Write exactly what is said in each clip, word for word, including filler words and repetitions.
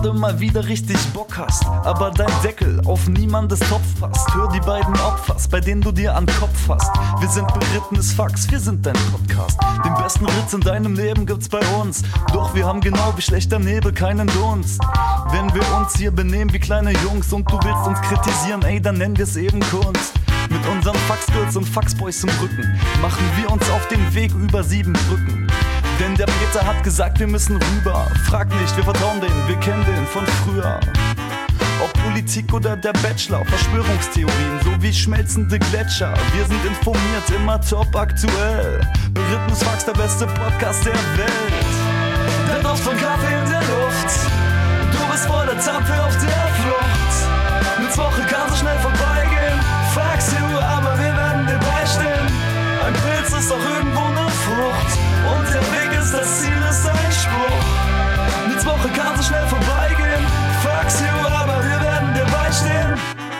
gerade mal wieder richtig Bock hast, aber dein Deckel auf niemandes Topf passt. Hör die beiden Opfers, bei denen du dir an den Kopf fasst. Wir sind berittenes Fax, wir sind dein Podcast. Den besten Ritz in deinem Leben gibt's bei uns. Doch wir haben genau wie schlechter Nebel keinen Dunst. Wenn wir uns hier benehmen wie kleine Jungs und du willst uns kritisieren, ey, dann nennen wir's eben Kunst. Mit unseren Faxgirls und Faxboys im Rücken machen wir uns auf den Weg über sieben Brücken. Denn der Peter hat gesagt, wir müssen rüber. Frag nicht, wir vertrauen denen, wir kennen den von früher. Ob Politik oder der Bachelor, Verschwörungstheorien sowie schmelzende Gletscher. Wir sind informiert, immer top aktuell. Berittenes Fax, der beste Podcast der Welt. Der Duft von Kaffee in der Luft. Du bist voller Zapfe auf der Flucht. Eine Woche kann so schnell vorbeigehen. Fax you, aber wir werden dir beistehen. Ein Pilz ist auch irgendwo eine Frucht. Und der Weg ist das Ziel, ist ein Spruch. Nichts Woche kann so schnell vorbeigehen. Fax you, aber wir werden dir beistehen.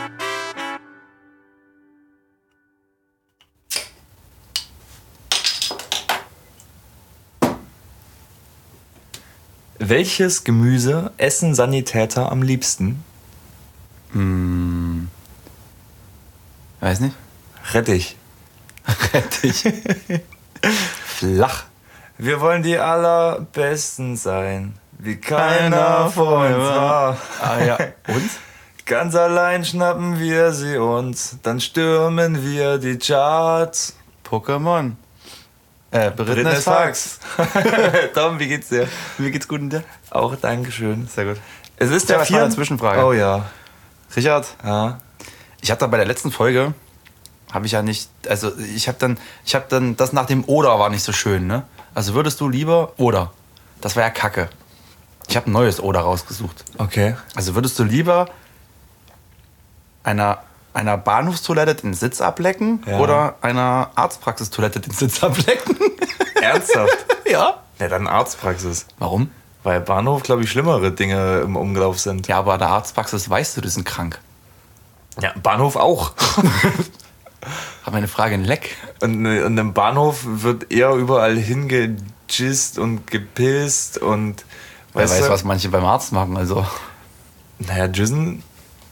Welches Gemüse essen Sanitäter am liebsten? Hm. Weiß nicht. Rettich. Rettich. Flach. Wir wollen die Allerbesten sein, wie keiner vor uns war. Ah ja. Und? Ganz allein schnappen wir sie uns, dann stürmen wir die Charts. Pokémon. Äh, berittenes Fax. Tom, wie geht's dir? Mir geht's gut und dir? Auch Dankeschön. Sehr gut. Es ist Ja, der das war eine vier... Zwischenfrage. Oh ja. Richard, Ja. ich habe da bei der letzten Folge, habe ich ja nicht, also ich habe dann, ich habe dann, das nach dem Oder war nicht so schön, ne? Also würdest du lieber Oder? Das war ja Kacke. Ich habe ein neues Oder rausgesucht. Okay. Also würdest du lieber einer, einer Bahnhofstoilette den Sitz ablecken Ja. oder einer Arztpraxistoilette den Sitz ablecken? Ernsthaft? Ja. Ja, dann Arztpraxis. Warum? Weil Bahnhof, glaube ich, schlimmere Dinge im Umlauf sind. Ja, aber an der Arztpraxis weißt du, die sind krank. Ja, Bahnhof auch. Hab meine Frage ein Leck. Und in einem Bahnhof wird eher überall hingejist und gepisst und Wer weißt weiß, du, was manche beim Arzt machen, also. Naja, Jissen.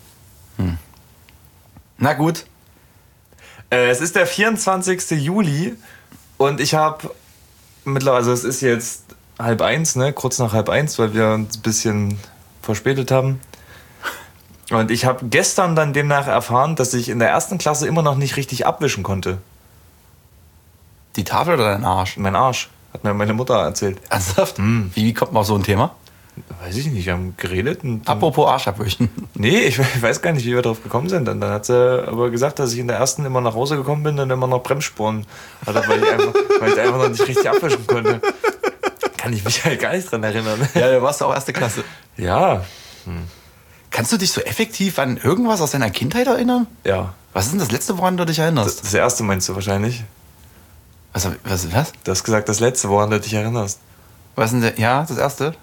Na gut. Äh, es ist der vierundzwanzigste Juli und ich habe mittlerweile, also es ist jetzt halb eins, ne? Kurz nach halb eins, weil wir uns ein bisschen verspätet haben. Und ich habe gestern dann demnach erfahren, dass ich in der ersten Klasse immer noch nicht richtig abwischen konnte. Die Tafel oder dein Arsch? Mein Arsch, hat mir meine Mutter erzählt. Ernsthaft? Wie, wie kommt man auf so ein Thema? Weiß ich nicht, wir haben geredet. Und Apropos Arsch abwischen. nee, ich weiß gar nicht, wie wir drauf gekommen sind. Und dann hat sie aber gesagt, dass ich in der ersten immer nach Hause gekommen bin und immer noch Bremsspuren hatte, weil ich einfach, weil ich einfach noch nicht richtig abwischen konnte. Kann ich mich halt gar nicht dran erinnern. Ja, du warst auch erste Klasse. Ja, Kannst du dich so effektiv an irgendwas aus deiner Kindheit erinnern? ja. Was ist denn das Letzte, woran du dich erinnerst? Das erste meinst du wahrscheinlich. Was, was, was? Du hast gesagt, das letzte, woran du dich erinnerst. Was ist denn der, ja, das Erste?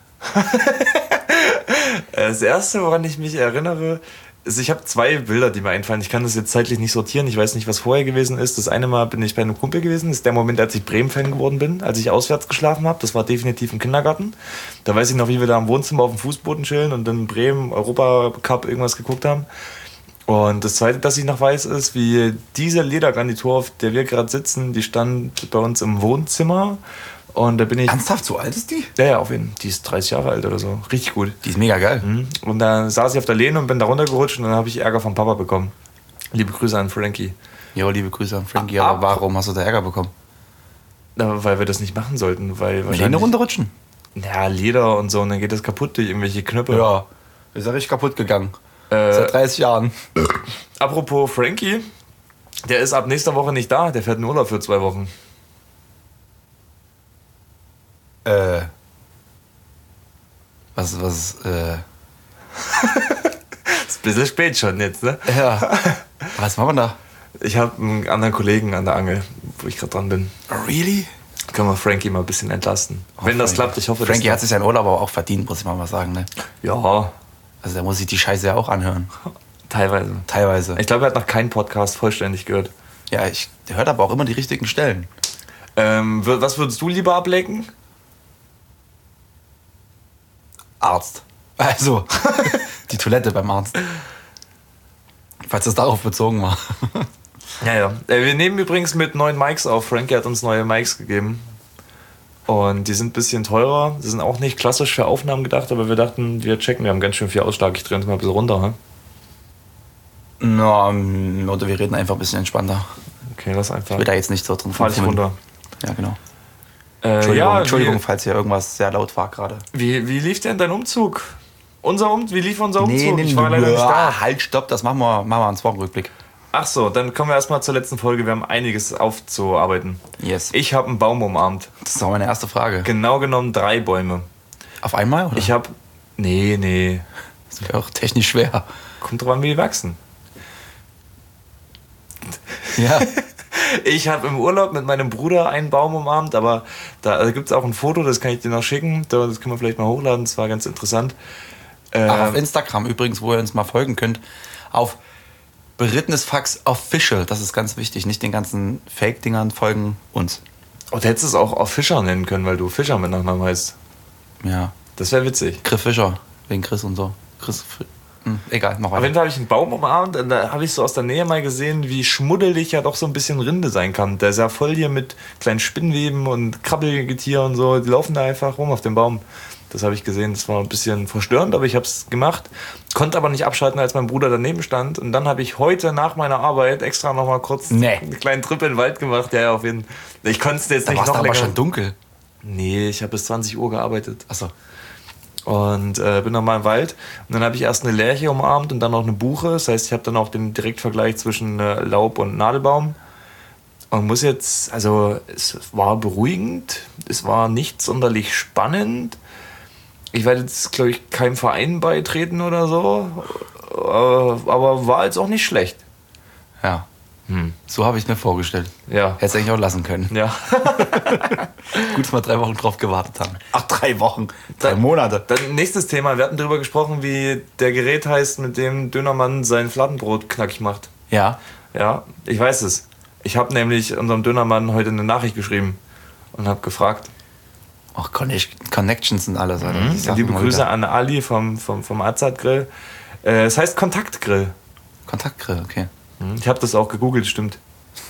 Das erste, woran ich mich erinnere, ist, ich habe zwei Bilder, die mir einfallen. Ich kann das jetzt zeitlich nicht sortieren. Ich weiß nicht, was vorher gewesen ist. Das eine Mal bin ich bei einem Kumpel gewesen. Das ist der Moment, als ich Bremen-Fan geworden bin, als ich auswärts geschlafen habe. Das war definitiv im Kindergarten. Da weiß ich noch, wie wir da im Wohnzimmer auf dem Fußboden chillen und in Bremen Europacup irgendwas geguckt haben. Und das zweite, das ich noch weiß, ist, wie diese Ledergarnitur, auf der wir gerade sitzen, die stand bei uns im Wohnzimmer. Und da bin ich... Ernsthaft, so alt ist die? Ja, ja, auf jeden Fall. Die ist dreißig Jahre alt oder so. Richtig gut. Die ist mega geil. Mhm. Und dann saß ich auf der Lehne und bin da runtergerutscht und dann habe ich Ärger vom Papa bekommen. Liebe Grüße an Frankie. Jo, liebe Grüße an Frankie, Ah, aber warum hast du da Ärger bekommen? Na, weil wir das nicht machen sollten. Weil Lehne wahrscheinlich- runterrutschen? Ja, Leder und so und dann geht das kaputt durch irgendwelche Knöpfe. Ja, ist ja richtig kaputt gegangen. Äh, Seit dreißig Jahren. apropos Frankie, der ist ab nächster Woche nicht da. Der fährt in Urlaub für zwei Wochen. Äh. Was, was, äh. Ist ein bisschen spät schon jetzt, ne? Ja. Was machen wir da? Ich habe einen anderen Kollegen an der Angel, wo ich gerade dran bin. Really? Können wir Frankie mal ein bisschen entlasten. Wenn das Frankie. klappt, ich hoffe, Frankie das hat sich seinen Urlaub aber auch verdient, muss ich mal was sagen, ne? Ja, Also der muss sich die Scheiße ja auch anhören. teilweise. Teilweise. Ich glaube, er hat noch keinen Podcast vollständig gehört. Ja, ich, der hört aber auch immer die richtigen Stellen. Ähm, was würdest du lieber ablecken? Arzt. Also, die Toilette beim Arzt. Falls das darauf bezogen war. Ja, ja. Äh, Wir nehmen übrigens mit neuen Mics auf. Frankie hat uns neue Mics gegeben. Und die sind ein bisschen teurer. Die sind auch nicht klassisch für Aufnahmen gedacht, aber wir dachten, wir checken, wir haben ganz schön viel Ausschlag. Ich drehe uns mal ein bisschen runter. Hm? Na, ähm, oder wir reden einfach ein bisschen entspannter. Okay, lass einfach. Ich will da jetzt nicht so drin Fahr dich rumfummeln. runter. Ja, genau. Äh, Entschuldigung, ja, Entschuldigung wie, falls hier irgendwas sehr laut war gerade. wie, wie lief denn dein Umzug? Unser Um, wie lief unser Umzug? ich war leider nicht da. Halt, stopp, das machen wir, machen wir ans Wochenrückblick. Ach so, dann kommen wir erstmal zur letzten Folge. Wir haben einiges aufzuarbeiten. Yes. Ich habe einen Baum umarmt. Das ist auch meine erste Frage. Genau genommen drei Bäume. Auf einmal, oder? Ich habe... Nee, nee. Das wäre auch technisch schwer. Kommt drauf an, wie die wachsen. Ja. Ich habe im Urlaub mit meinem Bruder einen Baum umarmt, aber da also gibt es auch ein Foto, das kann ich dir noch schicken. Das können wir vielleicht mal hochladen, das war ganz interessant. Ähm, Ach, auf Instagram übrigens, wo ihr uns mal folgen könnt. Auf Berittenes Fax Official. Das ist ganz wichtig. Nicht den ganzen Fake-Dingern folgen uns. Und du hättest es auch auf Fischer nennen können, weil du Fischer mit Nachnamen heißt. Ja. Das wäre witzig. Chris Fischer. Wegen Chris und so. Chris Fi- hm, egal, mach Auf jeden weiter. Fall habe ich einen Baum umarmt und da habe ich so aus der Nähe mal gesehen, wie schmuddelig ja doch so ein bisschen Rinde sein kann. Der ist ja voll hier mit kleinen Spinnweben und Krabbelgetier und so. Die laufen da einfach rum auf dem Baum. Das habe ich gesehen. Das war ein bisschen verstörend, aber ich habe es gemacht. Konnte aber nicht abschalten, als mein Bruder daneben stand. Und dann habe ich heute nach meiner Arbeit extra noch mal kurz Nee. einen kleinen Trip in den Wald gemacht. Ja, ja, auf jeden Fall. Ich konnte es jetzt Da nicht war es noch aber länger. schon dunkel. Nee, ich habe bis zwanzig Uhr gearbeitet. Achso. Und äh, bin nochmal im Wald. Und dann habe ich erst eine Lärche umarmt und dann noch eine Buche. Das heißt, ich habe dann auch den Direktvergleich zwischen äh, Laub und Nadelbaum. Und muss jetzt, also es war beruhigend, es war nicht sonderlich spannend. Ich werde jetzt, glaube ich, keinem Verein beitreten oder so. Äh, aber war jetzt auch nicht schlecht. Ja. Hm. So habe ich es mir vorgestellt. Ja. Hätte es eigentlich auch lassen können. Ja. Gut, dass wir drei Wochen drauf gewartet haben. Ach, drei Wochen. Drei Dann- Monate. Dann nächstes Thema. Wir hatten darüber gesprochen, wie der Gerät heißt, mit dem Dönermann sein Fladenbrot knackig macht. Ja. Ja, ich weiß es. Ich habe nämlich unserem Dönermann heute eine Nachricht geschrieben und habe gefragt. Ach, Connections und alles. Alter. Mhm. Die Sachen Liebe mal Grüße wieder. an Ali vom, vom, vom Azad Grill. Äh, es heißt Kontaktgrill. Kontaktgrill, okay. Mhm. Ich habe das auch gegoogelt, stimmt.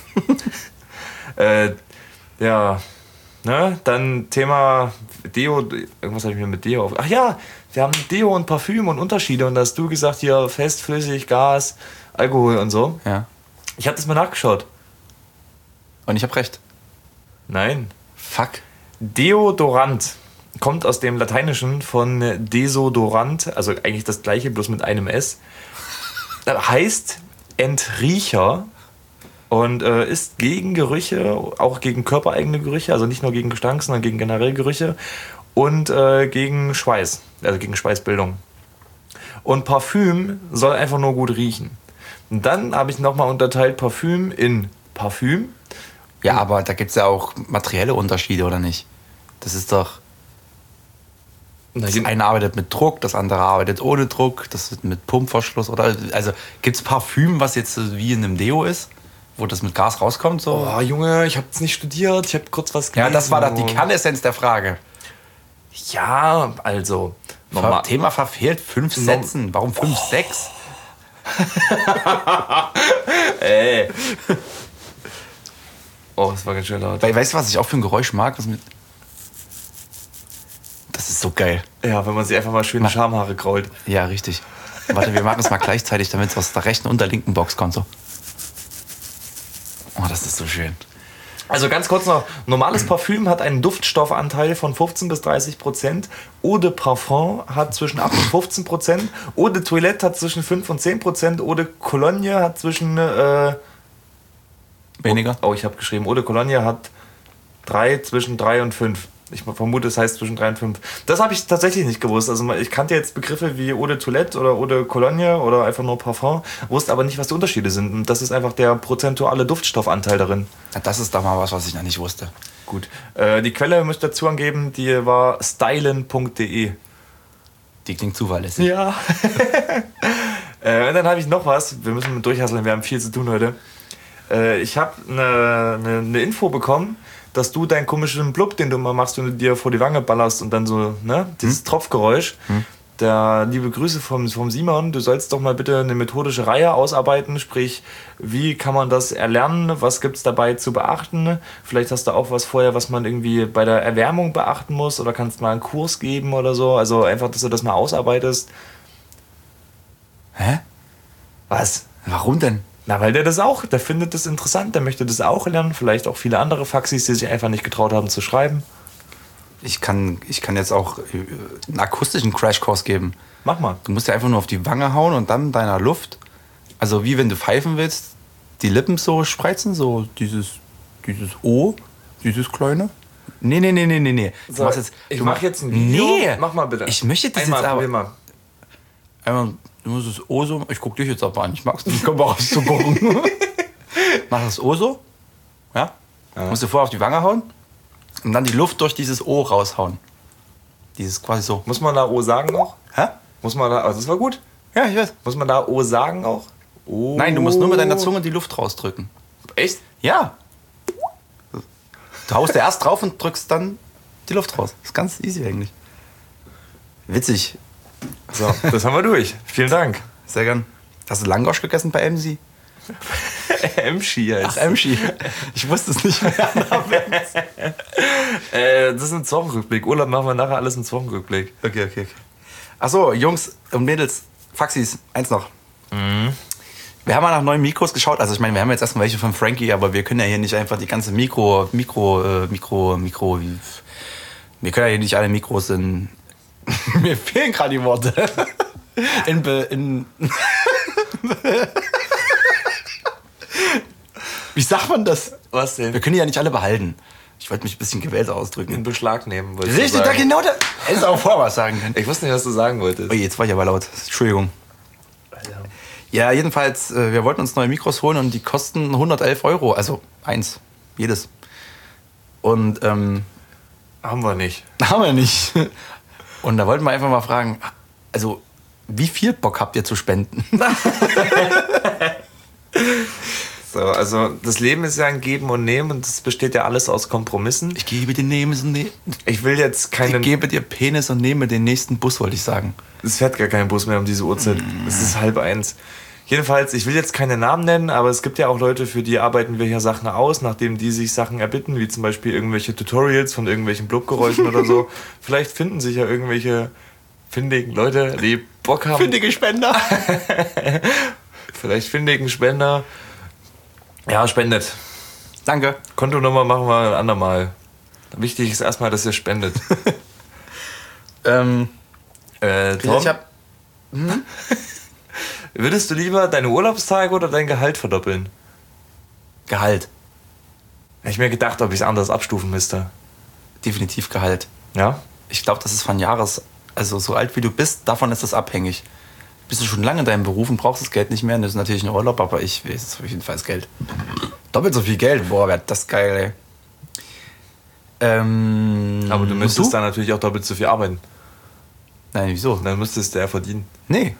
äh, ja, ne? Dann Thema Deo. Irgendwas habe ich mir mit Deo auf. Ach ja, wir haben Deo und Parfüm und Unterschiede. Und da hast du gesagt, hier fest, flüssig, Gas, Alkohol und so. Ja. Ich habe das mal nachgeschaut. Und ich habe recht. Nein. Fuck. Deodorant kommt aus dem Lateinischen von Desodorant, also eigentlich das gleiche, bloß mit einem S. Das heißt Entriecher und äh, ist gegen Gerüche, auch gegen körpereigene Gerüche, also nicht nur gegen Gestank, sondern gegen generell Gerüche und äh, gegen Schweiß, also gegen Schweißbildung. Und Parfüm soll einfach nur gut riechen. Und dann habe ich nochmal unterteilt Parfüm in Parfüm. Ja, aber da gibt es ja auch materielle Unterschiede, oder nicht? Das ist doch... Das eine arbeitet mit Druck, das andere arbeitet ohne Druck, das ist mit Pumpverschluss. Oder, also gibt es Parfüm, was jetzt wie in einem Deo ist, wo das mit Gas rauskommt? So? Oh, Junge, ich habe es nicht studiert, ich habe kurz was gelesen. Ja, das war doch die Kernessenz der Frage. Ja, also. Normal. Thema verfehlt, fünf Norm- Sätzen. Warum fünf, sechs? Ey. Oh, das war ganz schön laut. Weil, weißt du, was ich auch für ein Geräusch mag? Was mit das ist so geil. Ja, wenn man sich einfach mal schöne Schamhaare krault. Ja, richtig. Warte, wir machen es mal gleichzeitig, damit es aus der rechten und der linken Box kommt. So. Oh, das ist so schön. Also ganz kurz noch, normales Parfüm hat einen Duftstoffanteil von fünfzehn bis dreißig Prozent. Eau de Parfum hat zwischen acht und fünfzehn Prozent. Eau de Toilette hat zwischen fünf und zehn Prozent. Eau de Cologne hat zwischen... Äh, Weniger? Oh, ich habe geschrieben, Eau de Cologne hat drei, zwischen drei und fünf. Ich vermute, es heißt zwischen drei und fünf. Das habe ich tatsächlich nicht gewusst. Also ich kannte jetzt Begriffe wie Eau de Toilette oder Eau de Cologne oder einfach nur Parfum, wusste aber nicht, was die Unterschiede sind. Und das ist einfach der prozentuale Duftstoffanteil darin. Ja, das ist doch mal was, was ich noch nicht wusste. Gut. Äh, die Quelle müsst ihr dazu angeben, die war stylen punkt de. Die klingt zuverlässig. Ja. äh, und dann habe ich noch was. Wir müssen durchhasseln, wir haben viel zu tun heute. Äh, ich habe eine, eine, eine Info bekommen, dass du deinen komischen Blub, den du immer machst, wenn du dir vor die Wange ballerst und dann so, ne, dieses hm? Tropfgeräusch, hm? Der liebe Grüße vom, vom Simon, du sollst doch mal bitte eine methodische Reihe ausarbeiten, sprich, wie kann man das erlernen, was gibt es dabei zu beachten, vielleicht hast du auch was vorher, was man irgendwie bei der Erwärmung beachten muss oder kannst mal einen Kurs geben oder so, also einfach, dass du das mal ausarbeitest. Hä? Was? Warum denn? Na, weil der das auch, der findet das interessant, der möchte das auch lernen, vielleicht auch viele andere Faxis, die sich einfach nicht getraut haben zu schreiben. Ich kann, ich kann jetzt auch einen akustischen Crashkurs geben. Mach mal. Du musst ja einfach nur auf die Wange hauen und dann deiner Luft, also wie wenn du pfeifen willst, die Lippen so spreizen, so dieses, dieses O, dieses kleine. Nee, nee, nee, nee, nee, nee. So, du jetzt, ich mach jetzt ein Video. Nee. Mach mal bitte. Ich möchte das einmal, jetzt aber... Mal. Einmal, du musst das O so... Ich guck dich jetzt aber an. Ich mag's nicht, komm mal raus zu gucken. Mach das O so. Ja? ja. Musst du vorher auf die Wange hauen. Und dann die Luft durch dieses O raushauen. Dieses quasi so. Muss man da O sagen auch? Hä? Muss man da, also das war gut. Ja, ich weiß. Muss man da O sagen auch? O. Nein, du musst nur mit deiner Zunge die Luft rausdrücken. Echt? Ja. Du haust da erst drauf und drückst dann die Luft raus. Das ist ganz easy eigentlich. Witzig. So, das haben wir durch. Vielen Dank. Sehr gern. Hast du Langosch gegessen bei Emsi? Emschi heißt. Ach, Emschi. Ich wusste es nicht mehr. äh, das ist ein Wochenrückblick. Urlaub machen wir nachher alles im Wochenrückblick. Okay, okay, okay. Achso, Jungs und Mädels, Faxis, eins noch. Mhm. Wir haben mal nach neuen Mikros geschaut. Also ich meine, wir haben jetzt erstmal welche von Frankie, aber wir können ja hier nicht einfach die ganze Mikro, Mikro, äh, Mikro, Mikro, wie, wir können ja hier nicht alle Mikros in... Mir fehlen gerade die Worte. In... Be, in Wie sagt man das? Was denn? Wir können die ja nicht alle behalten. Ich wollte mich ein bisschen gewählter ausdrücken. In Beschlag nehmen. Richtig, da genau da. Hättest du auch vorher was sagen können. Ich wusste nicht, was du sagen wolltest. Oh, jetzt war ich aber laut. Entschuldigung. Ja, jedenfalls, wir wollten uns neue Mikros holen und die kosten hundertelf Euro. Also eins, jedes. Und ähm, haben wir nicht. Haben wir nicht. Und da wollten wir einfach mal fragen, also wie viel Bock habt ihr zu spenden? So, also das Leben ist ja ein Geben und Nehmen und es besteht ja alles aus Kompromissen. Ich gebe dir Nemes und ne- Ich will jetzt keinen... Ich gebe dir Penis und nehme den nächsten Bus, wollte ich sagen. Es fährt gar kein Bus mehr um diese Uhrzeit. Es ist halb eins. Jedenfalls, ich will jetzt keine Namen nennen, aber es gibt ja auch Leute, für die arbeiten wir hier Sachen aus, nachdem die sich Sachen erbitten, wie zum Beispiel irgendwelche Tutorials von irgendwelchen Blubgeräuschen oder so. Vielleicht finden sich ja irgendwelche findigen Leute, die Bock haben. Findige Spender. Vielleicht findigen Spender. Ja, spendet. Danke. Kontonummer machen wir ein andermal. Wichtig ist erstmal, dass ihr spendet. ähm, äh, Tom, ich hab, hm? Würdest du lieber deine Urlaubstage oder dein Gehalt verdoppeln? Gehalt. Hätte ich mir gedacht, ob ich es anders abstufen müsste. Definitiv Gehalt. Ja? Ich glaube, das ist von Jahres, also so alt wie du bist, davon ist das abhängig. Bist du schon lange in deinem Beruf und brauchst das Geld nicht mehr, das ist natürlich ein Urlaub, aber ich weiß es auf jeden Fall das Geld. Doppelt so viel Geld, boah, wäre das geil, ey. Ähm, aber du müsstest du? dann natürlich auch doppelt so viel arbeiten. Nein, wieso? Dann müsstest du ja verdienen. Nee.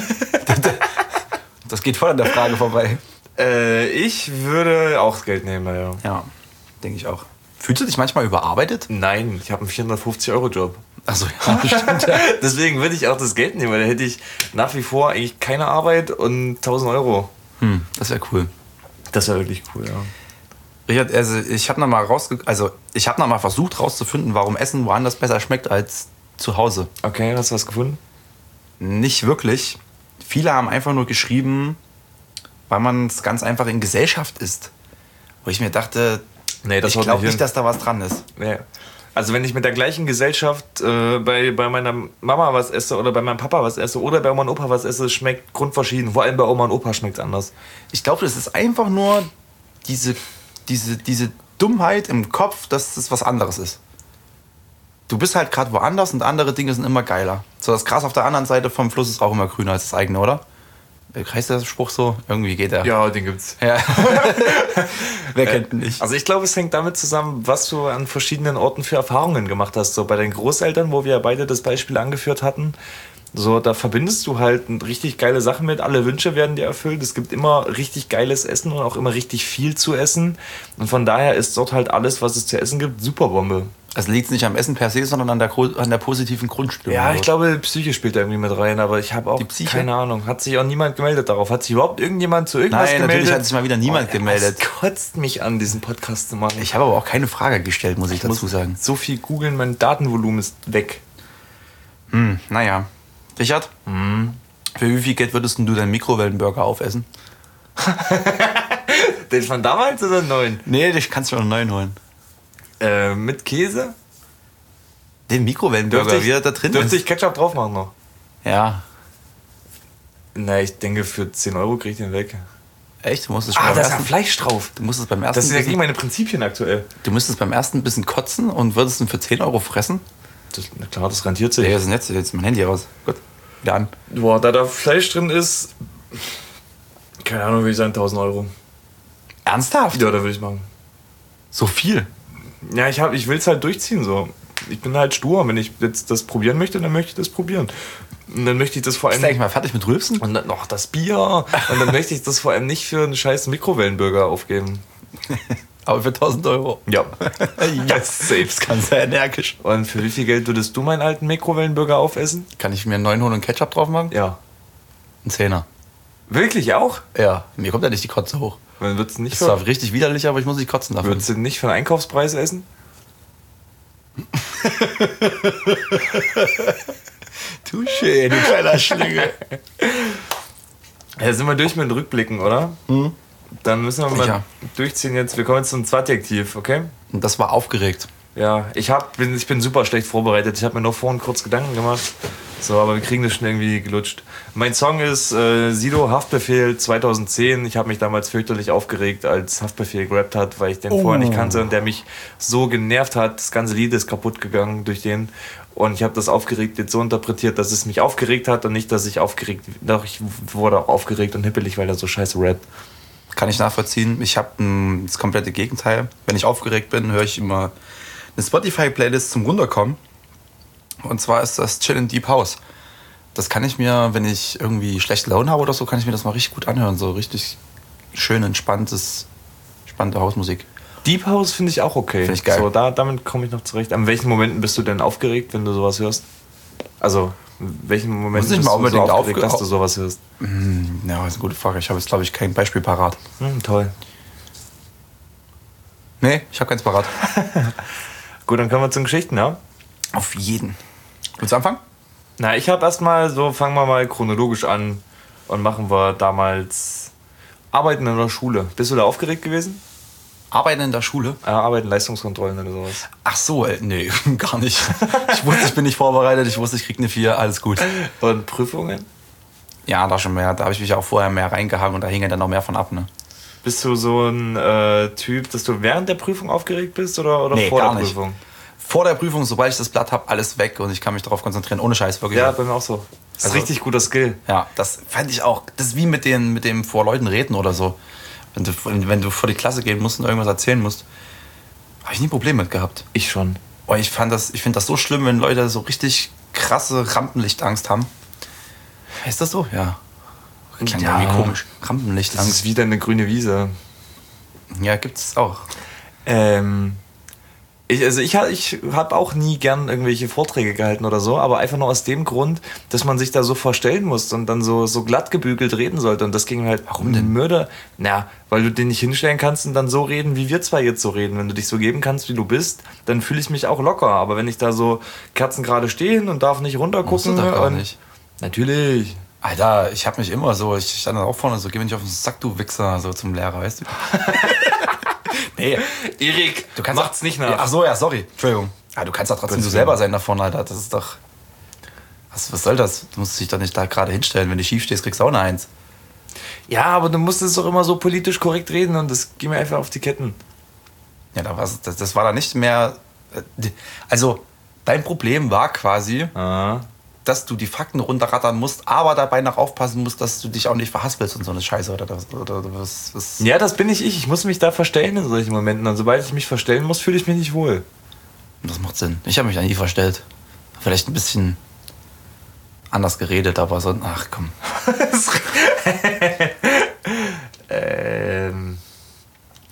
Das geht voll an der Frage vorbei. Äh, ich würde auch das Geld nehmen, ja. Ja, denke ich auch. Fühlst du dich manchmal überarbeitet? Nein, ich habe einen vierhundertfünfzig Euro Job. Achso, ja, stimmt. Ja. Deswegen würde ich auch das Geld nehmen, weil da hätte ich nach wie vor eigentlich keine Arbeit und tausend Euro. Hm, das wäre cool. Das wäre wirklich cool, ja. Richard, also ich habe noch mal rausge also ich habe noch mal versucht rauszufinden, warum Essen woanders besser schmeckt als zu Hause. Okay, hast du was gefunden? Nicht wirklich. Viele haben einfach nur geschrieben, weil man es ganz einfach in Gesellschaft isst. Wo ich mir dachte, nee, das ich glaube nicht, nicht, dass da was dran ist. Nee. Also wenn ich mit der gleichen Gesellschaft äh, bei, bei meiner Mama was esse oder bei meinem Papa was esse oder bei Oma und Opa was esse, es schmeckt grundverschieden. Vor allem bei Oma und Opa schmeckt es anders. Ich glaube, das ist einfach nur diese, diese, diese Dummheit im Kopf, dass das was anderes ist. Du bist halt gerade woanders und andere Dinge sind immer geiler. So, das Gras auf der anderen Seite vom Fluss ist auch immer grüner als das eigene, oder? Heißt der Spruch so? Irgendwie geht der. Ja, den gibt's. Ja. Wer kennt ihn nicht? Also ich glaube, es hängt damit zusammen, was du an verschiedenen Orten für Erfahrungen gemacht hast. So bei deinen Großeltern, wo wir ja beide das Beispiel angeführt hatten, so da verbindest du halt richtig geile Sachen mit. Alle Wünsche werden dir erfüllt. Es gibt immer richtig geiles Essen und auch immer richtig viel zu essen. Und von daher ist dort halt alles, was es zu essen gibt, super Bombe. Also liegt es nicht am Essen per se, sondern an der, Gro- an der positiven Grundstimmung. Ja, ich oder? glaube, Psyche spielt da irgendwie mit rein, aber ich habe auch Die Psyche? keine Ahnung. Hat sich auch niemand gemeldet darauf? Hat sich überhaupt irgendjemand zu irgendwas Nein, gemeldet? natürlich hat sich mal wieder niemand oh, gemeldet. Das kotzt mich an, diesen Podcast zu machen. Ich habe aber auch keine Frage gestellt, muss ich, Ich dazu muss sagen. so viel googeln, mein Datenvolumen ist weg. Hm, naja. Richard, für wie viel Geld würdest du deinen Mikrowellenburger aufessen? Den von damals oder neuen? Nee, ich kannst du noch einen neuen holen. Äh, mit Käse? Den Mikrowellenburger, wie er da drin Dürfte ist. ich Ketchup drauf machen noch? Ja. Na, ich denke, für zehn Euro kriege ich den weg. Echt? Du musst es schon Ah, beim da ist ja ersten, Fleisch drauf. du musst es beim ersten Das sind ja bisschen, gegen meine Prinzipien aktuell. du müsstest beim ersten ein bisschen kotzen und würdest ihn für zehn Euro fressen. Das, na klar, das rentiert sich. Ja, das ist jetzt, jetzt mein Handy raus. Gut, wieder an. Boah, da da Fleisch drin ist, keine Ahnung, würde ich sagen, tausend Euro. Ernsthaft? Ja, da würde ich machen. So viel? Ja, ich, hab- ich will es halt durchziehen so. Ich bin halt stur. Wenn ich jetzt das probieren möchte, dann möchte ich das probieren. Und dann möchte ich das vor Bist allem... du eigentlich mal fertig mit Rülpsen? Und dann noch das Bier. Und dann möchte ich das vor allem nicht für einen scheiß Mikrowellenburger aufgeben. Aber für tausend Euro. Ja. Ja, safe. Das kann sehr energisch. Und für wie viel Geld würdest du meinen alten Mikrowellenburger aufessen? Kann ich mir einen neuen holen und Ketchup drauf machen? Ja. Ein Zehner. Wirklich auch? Ja, mir kommt ja nicht die Kotze hoch. Man wird's nicht Das ist für, zwar richtig widerlich, aber ich muss nicht kotzen dafür. würdest du nicht für einen Einkaufspreis essen? Touché, du kleiner Schlingel. Ja, sind wir durch mit den Rückblicken, oder? Mhm. Dann müssen wir mal Ja. durchziehen jetzt. Wir kommen jetzt zum Adjektiv, okay? Und das war aufgeregt. Ja, ich, hab, bin, ich bin super schlecht vorbereitet. Ich habe mir nur vorhin kurz Gedanken gemacht. So, aber wir kriegen das schon irgendwie gelutscht. Mein Song ist äh, Sido, Haftbefehl zweitausendzehn. Ich habe mich damals fürchterlich aufgeregt, als Haftbefehl gerappt hat, weil ich den Oh. vorher nicht kannte und der mich so genervt hat. Das ganze Lied ist kaputt gegangen durch den. Und ich habe das aufgeregt jetzt so interpretiert, dass es mich aufgeregt hat und nicht, dass ich aufgeregt... Doch, ich wurde auch aufgeregt und hippelig, weil er so scheiße rappt. Kann ich nachvollziehen. Ich habe das komplette Gegenteil. Wenn ich aufgeregt bin, höre ich immer eine Spotify-Playlist zum Runterkommen. Und zwar ist das Chill in Deep House. Das kann ich mir, wenn ich irgendwie schlechte Laune habe oder so, kann ich mir das mal richtig gut anhören. So richtig schön entspanntes, spannende Hausmusik. Deep House finde ich auch okay. Finde ich geil. So, da, damit komme ich noch zurecht. An welchen Momenten bist du denn aufgeregt, wenn du sowas hörst? Also, in welchen Momenten nicht bist mal du so unbedingt aufgeregt, aufge- dass du sowas hörst? Hm, ja, das ist eine gute Frage. Ich habe jetzt, glaube ich, kein Beispiel parat. Hm, toll. Nee, ich habe keins parat. Gut, dann kommen wir zu den Geschichten, ja? Auf jeden. Willst du anfangen? Na, ich habe erstmal so, fangen wir mal chronologisch an und machen wir damals Arbeiten in der Schule. Bist du da aufgeregt gewesen? Arbeiten in der Schule? Äh, Arbeiten, Leistungskontrollen oder sowas. Ach so, äh, nee, gar nicht. Ich wusste, ich bin nicht vorbereitet. Ich wusste, ich krieg eine vier. Alles gut. Und Prüfungen? Ja, da schon mehr. Da habe ich mich auch vorher mehr reingehangen und da hing ja dann noch mehr von ab, ne? Bist du so ein äh, Typ, dass du während der Prüfung aufgeregt bist oder, oder Nee, vor gar der nicht. Prüfung? Vor der Prüfung, sobald ich das Blatt habe, alles weg und ich kann mich darauf konzentrieren. Ohne Scheiß, wirklich. Ja, bei mir auch so. Das ist Also- richtig guter Skill. Ja, das fand ich auch. Das ist wie mit, den, mit dem vor Leuten reden oder so. Wenn du, wenn du vor die Klasse gehen musst und irgendwas erzählen musst, habe ich nie ein Problem mit gehabt. Ich schon. Oh, ich fand das, ich finde das so schlimm, wenn Leute so richtig krasse Rampenlichtangst haben. Heißt das so? Ja. Klang Ja. irgendwie komisch. Das Rampenlichtangst. ist wieder eine grüne Wiese. Ja, gibt's auch. Ähm, ich, also ich, ha- ich habe auch nie gern irgendwelche Vorträge gehalten oder so, aber einfach nur aus dem Grund, dass man sich da so verstellen muss und dann so, so glatt gebügelt reden sollte. Und das ging mir halt Warum denn? Mörder. Na, weil du den nicht hinstellen kannst und dann so reden, wie wir zwei jetzt so reden. Wenn du dich so geben kannst, wie du bist, dann fühle ich mich auch locker. Aber wenn ich da so kerzengerade stehen und darf nicht Musst du runtergucken. doch gar und nicht. Natürlich. Alter, ich hab mich immer so, ich stand da auch vorne so, geh mir nicht auf den Sack, du Wichser, so zum Lehrer, weißt du? Nee, Erik, du kannst macht's nicht nach. Ja, ach so, ja, sorry. Entschuldigung. Ja, du kannst doch trotzdem du Gottes selber Willen. sein da vorne, Alter. Das ist doch. Was, was soll das? Du musst dich doch nicht da gerade hinstellen. Wenn du schief stehst, kriegst du auch eine Eins. Ja, aber du musstest doch immer so politisch korrekt reden und das ging mir einfach auf die Ketten. Ja, da war's, das, das war da nicht mehr. äh, die- Also, dein Problem war quasi, Ah. dass du die Fakten runterrattern musst, aber dabei noch aufpassen musst, dass du dich auch nicht verhaspelst und so eine Scheiße. Oder, das- oder, oder was, was. Ja, das bin ich ich. Ich muss mich da verstellen in solchen Momenten. Und sobald ich mich verstellen muss, fühle ich mich nicht wohl. Das macht Sinn. Ich habe mich da nie verstellt. Vielleicht ein bisschen anders geredet, aber so. Ach komm. ähm.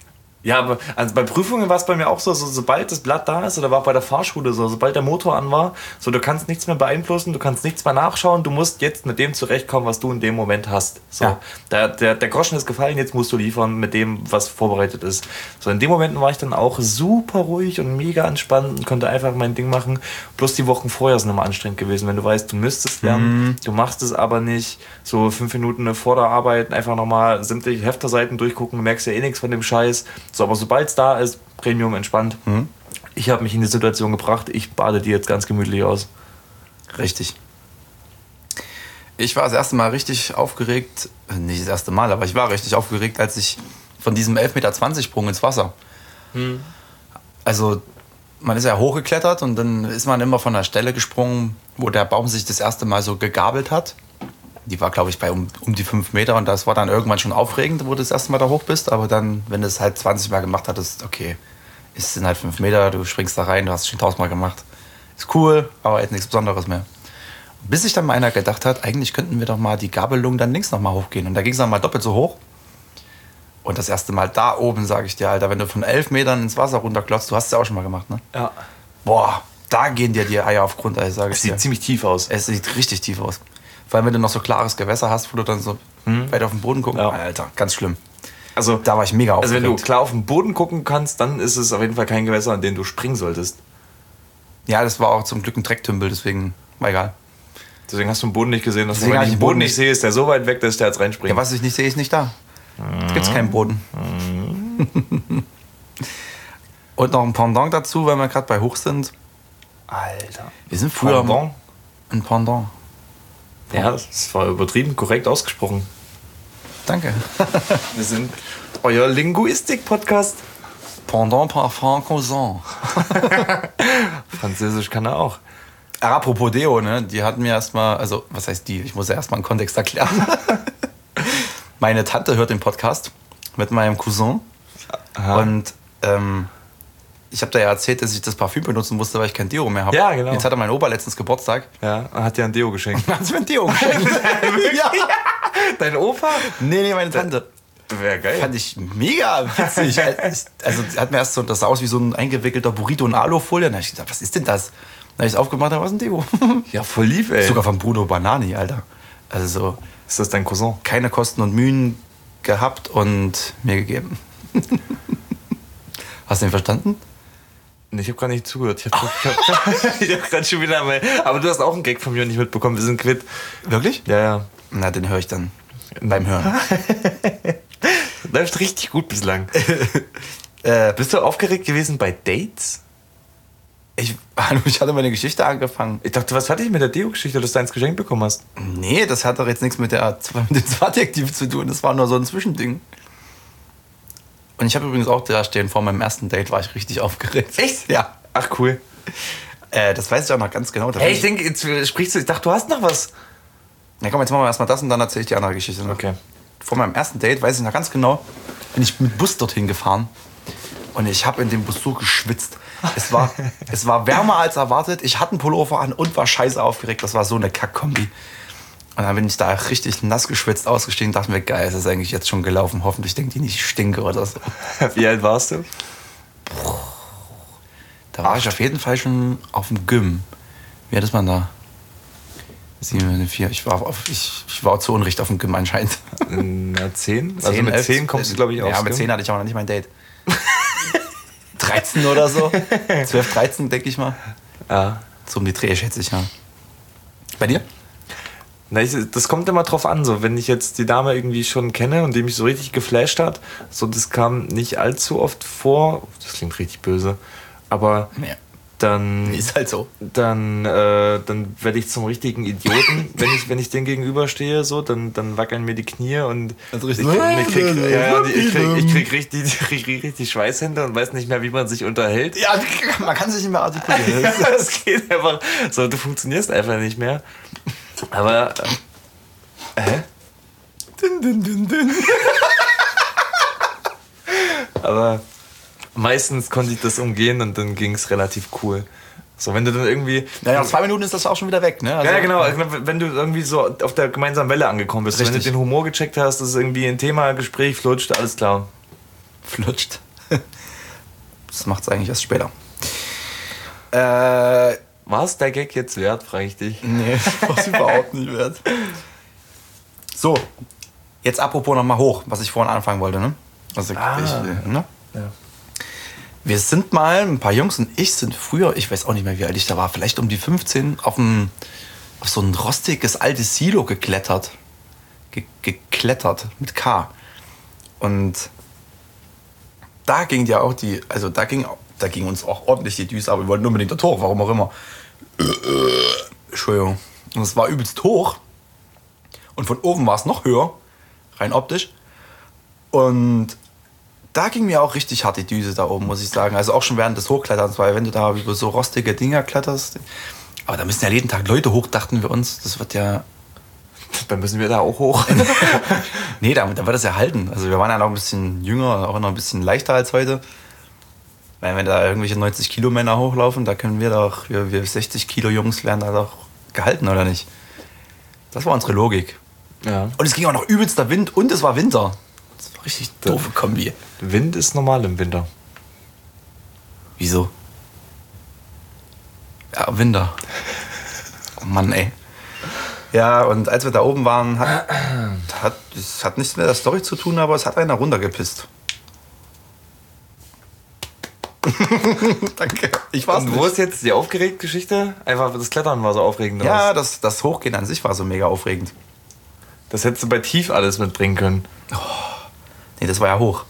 Ja, aber also bei Prüfungen war es bei mir auch so, so, sobald das Blatt da ist, oder war auch bei der Fahrschule so, sobald der Motor an war, so du kannst nichts mehr beeinflussen, du kannst nichts mehr nachschauen, du musst jetzt mit dem zurechtkommen, was du in dem Moment hast. So, Ja. der, der, der Groschen ist gefallen, jetzt musst du liefern mit dem, was vorbereitet ist. So, in dem Momenten war ich dann auch super ruhig und mega entspannt und konnte einfach mein Ding machen. Bloß die Wochen vorher sind immer anstrengend gewesen, wenn du weißt, du müsstest lernen, mhm. du machst es aber nicht. So fünf Minuten vor der Arbeit einfach nochmal sämtliche Hefterseiten durchgucken, du merkst ja eh nichts von dem Scheiß. So, aber sobald es da ist, Premium entspannt. Mhm. Ich habe mich in die Situation gebracht, ich bade die jetzt ganz gemütlich aus. Richtig. Ich war das erste Mal richtig aufgeregt, nicht das erste Mal, aber ich war richtig aufgeregt, als ich von diesem elf Meter zwanzig Sprung ins Wasser. Mhm. Also man ist ja hochgeklettert und dann ist man immer von der Stelle gesprungen, wo der Baum sich das erste Mal so gegabelt hat. Die war, glaube ich, bei um, um die fünf Meter und das war dann irgendwann schon aufregend, wo du das erste Mal da hoch bist. Aber dann, wenn du es halt zwanzig Mal gemacht hattest, okay, es sind halt fünf Meter, du springst da rein, du hast es schon tausendmal gemacht. Ist cool, aber jetzt nichts Besonderes mehr. Bis sich dann mal einer gedacht hat, eigentlich könnten wir doch mal die Gabelung dann links noch mal hochgehen. Und da ging es dann mal doppelt so hoch. Und das erste Mal da oben, sage ich dir, Alter, wenn du von elf Metern ins Wasser runterklotzt, du hast es ja auch schon mal gemacht, ne? Ja. Boah, da gehen dir die Eier auf Grundeis, sage ich Es dir. sieht ziemlich tief aus. Es sieht richtig tief aus. Vor allem, wenn du noch so klares Gewässer hast, wo du dann so hm. weit auf den Boden guckst. Ja. Alter, ganz schlimm. Also, da war ich mega aufgeregt. Also wenn du klar auf den Boden gucken kannst, dann ist es auf jeden Fall kein Gewässer, an dem du springen solltest. Ja, das war auch zum Glück ein Trecktümpel, deswegen war egal. Deswegen hast du den Boden nicht gesehen. Dass Deswegen wenn hab ich ich den Boden nicht sehe, ist der so weit weg, dass ich da jetzt reinspringe. Ja, was ich nicht sehe, ist nicht da. Da gibt's keinen Boden. Und noch ein Pendant dazu, weil wir gerade bei hoch sind. Alter. Wir sind früher Pendant? ein Pendant. Ja, das war übertrieben korrekt ausgesprochen. Danke. Wir sind euer Linguistik-Podcast. Pendant par Francosan. Französisch kann er auch. Apropos Deo, ne? Die hatten mir erstmal, also was heißt die? Ich muss ja erstmal einen Kontext erklären. Meine Tante hört den Podcast mit meinem Cousin. Aha. Und ähm, ich habe da ja erzählt, dass ich das Parfüm benutzen musste, weil ich kein Deo mehr habe. Ja, genau. Jetzt hatte mein Opa letztens Geburtstag. Ja, und hat dir ein Deo geschenkt. Hat mir ein Deo geschenkt. Ja. Dein Opa? Nee, nee, meine Tante. Wäre geil. Fand ich mega witzig. Also hat mir erst so, das sah aus wie so ein eingewickelter Burrito in Alufolie. Und dann habe ich gedacht, was ist denn das? Dann habe ich es aufgemacht, da war es ein Deo. Ja, voll lieb, ey. Sogar von Bruno Banani, Alter. Also so. Ist das dein Cousin? Keine Kosten und Mühen gehabt und mir gegeben. Hast du den verstanden? Ich habe gar nicht zugehört. Ich habe hab, hab gerade schon wieder mal. Aber du hast auch einen Gag von mir nicht mitbekommen. Wir sind quitt. Wirklich? Ja, ja. Na, den höre ich dann beim Hören. Läuft richtig gut bislang. äh, Bist du aufgeregt gewesen bei Dates? Ich, ich hatte meine Geschichte angefangen. Ich dachte, was hatte ich mit der Deo-Geschichte, dass du eins geschenkt bekommen hast? Nee, das hat doch jetzt nichts mit, der, mit dem Adjektiv zu tun. Das war nur so ein Zwischending. Und ich habe übrigens auch da stehen, vor meinem ersten Date war ich richtig aufgeregt. Echt? Ja. Ach, cool. Äh, das weiß ich auch noch ganz genau. Hey, ich denke, jetzt sprichst du, ich dachte, du hast noch was. Na komm, jetzt machen wir erstmal das und dann erzähle ich die andere Geschichte noch. Okay. Vor meinem ersten Date, weiß ich noch ganz genau, bin ich mit Bus dorthin gefahren. Und ich habe in dem Bus so geschwitzt. Es war, es war wärmer als erwartet. Ich hatte einen Pullover an und war scheiße aufgeregt. Das war so eine Kackkombi. Und dann bin ich da richtig nass geschwitzt ausgestiegen und dachte mir, geil, es ist eigentlich jetzt schon gelaufen. Hoffentlich denkt die nicht, ich stinke oder so. Wie alt warst du? Da war ich auf jeden Fall schon auf dem Gym. Wie alt ist man da? sieben, vier. Ich war, auf, ich, ich war zu Unrecht auf dem Gym anscheinend. Na, zehn? Also zehn, mit elf, zehn kommst du, glaube ich, aus. Ja, mit zehn hatte ich aber noch nicht mein Date. dreizehn oder so. zwölf, dreizehn, denke ich mal. Ja. So um die Dreh, schätze ich, ja. Bei dir? Na, ich, das kommt immer drauf an, so wenn ich jetzt die Dame irgendwie schon kenne und die mich so richtig geflasht hat, so das kam nicht allzu oft vor, das klingt richtig böse, aber Ja. dann Ist halt so. dann äh, dann werde ich zum richtigen Idioten, wenn ich wenn ich dem gegenüberstehe, so dann dann wackeln mir die Knie und Also ich, richtig- krieg- ich, krieg, ja, ja, ich, krieg, ich krieg richtig ich krieg richtig Schweißhände und weiß nicht mehr, wie man sich unterhält. Ja, man kann sich nicht mehr artikulieren. Ja, es geht einfach so, du funktionierst einfach nicht mehr. Aber äh, hä? Dün, dün, dün, dün. Aber meistens konnte ich das umgehen und dann ging es relativ cool. So, wenn du dann irgendwie. Naja, nach zwei Minuten ist das auch schon wieder weg, ne? Also, Ja, ja, genau. Wenn du irgendwie so auf der gemeinsamen Welle angekommen bist, Richtig. wenn du den Humor gecheckt hast, dass irgendwie ein Thema, Gespräch flutscht, alles klar. Flutscht. Das macht es eigentlich erst später. Äh, War es der Gag jetzt wert, frage ich dich? nee, war es überhaupt nicht wert. So, jetzt apropos nochmal hoch, was ich vorhin anfangen wollte. Ne? Also, Ah. ich, ne? Ja. Wir sind mal, ein paar Jungs und ich sind früher, ich weiß auch nicht mehr, wie alt ich da war, vielleicht um die fünfzehn, auf, ein, auf so ein rostiges altes Silo geklettert. Ge geklettert, mit K. Und da ging ja auch die, also da ging, da ging uns auch ordentlich die Düse, aber wir wollten unbedingt da hoch, warum auch immer. Entschuldigung. Und es war übelst hoch. Und von oben war es noch höher, rein optisch. Und da ging mir auch richtig hart die Düse da oben, muss ich sagen. Also auch schon während des Hochkletterns, weil wenn du da über so rostige Dinger kletterst. Aber da müssen ja jeden Tag Leute hoch, dachten wir uns. Das wird ja... Dann müssen wir da auch hoch. Nee, da, da wird das ja halten. Also wir waren ja noch ein bisschen jünger, auch noch ein bisschen leichter als heute. Weil wenn da irgendwelche neunzig Kilo Männer hochlaufen, da können wir doch, wir, wir sechzig Kilo Jungs werden da doch gehalten, oder nicht? Das war unsere Logik. Ja. Und es ging auch noch übelster Wind und es war Winter. Das war richtig doofe Kombi. Wind ist normal im Winter. Wieso? Ja, Winter. Oh Mann, ey. Ja, und als wir da oben waren, hat, hat es hat nichts mit der Story zu tun, aber es hat einer runtergepisst. Danke. Ich war's Und wo nicht. ist jetzt die aufgeregte Geschichte? Einfach das Klettern war so aufregend. oder Ja, was? das, das Hochgehen an sich war so mega aufregend. Das hättest du bei Tief alles mitbringen können. Nee, das war ja hoch.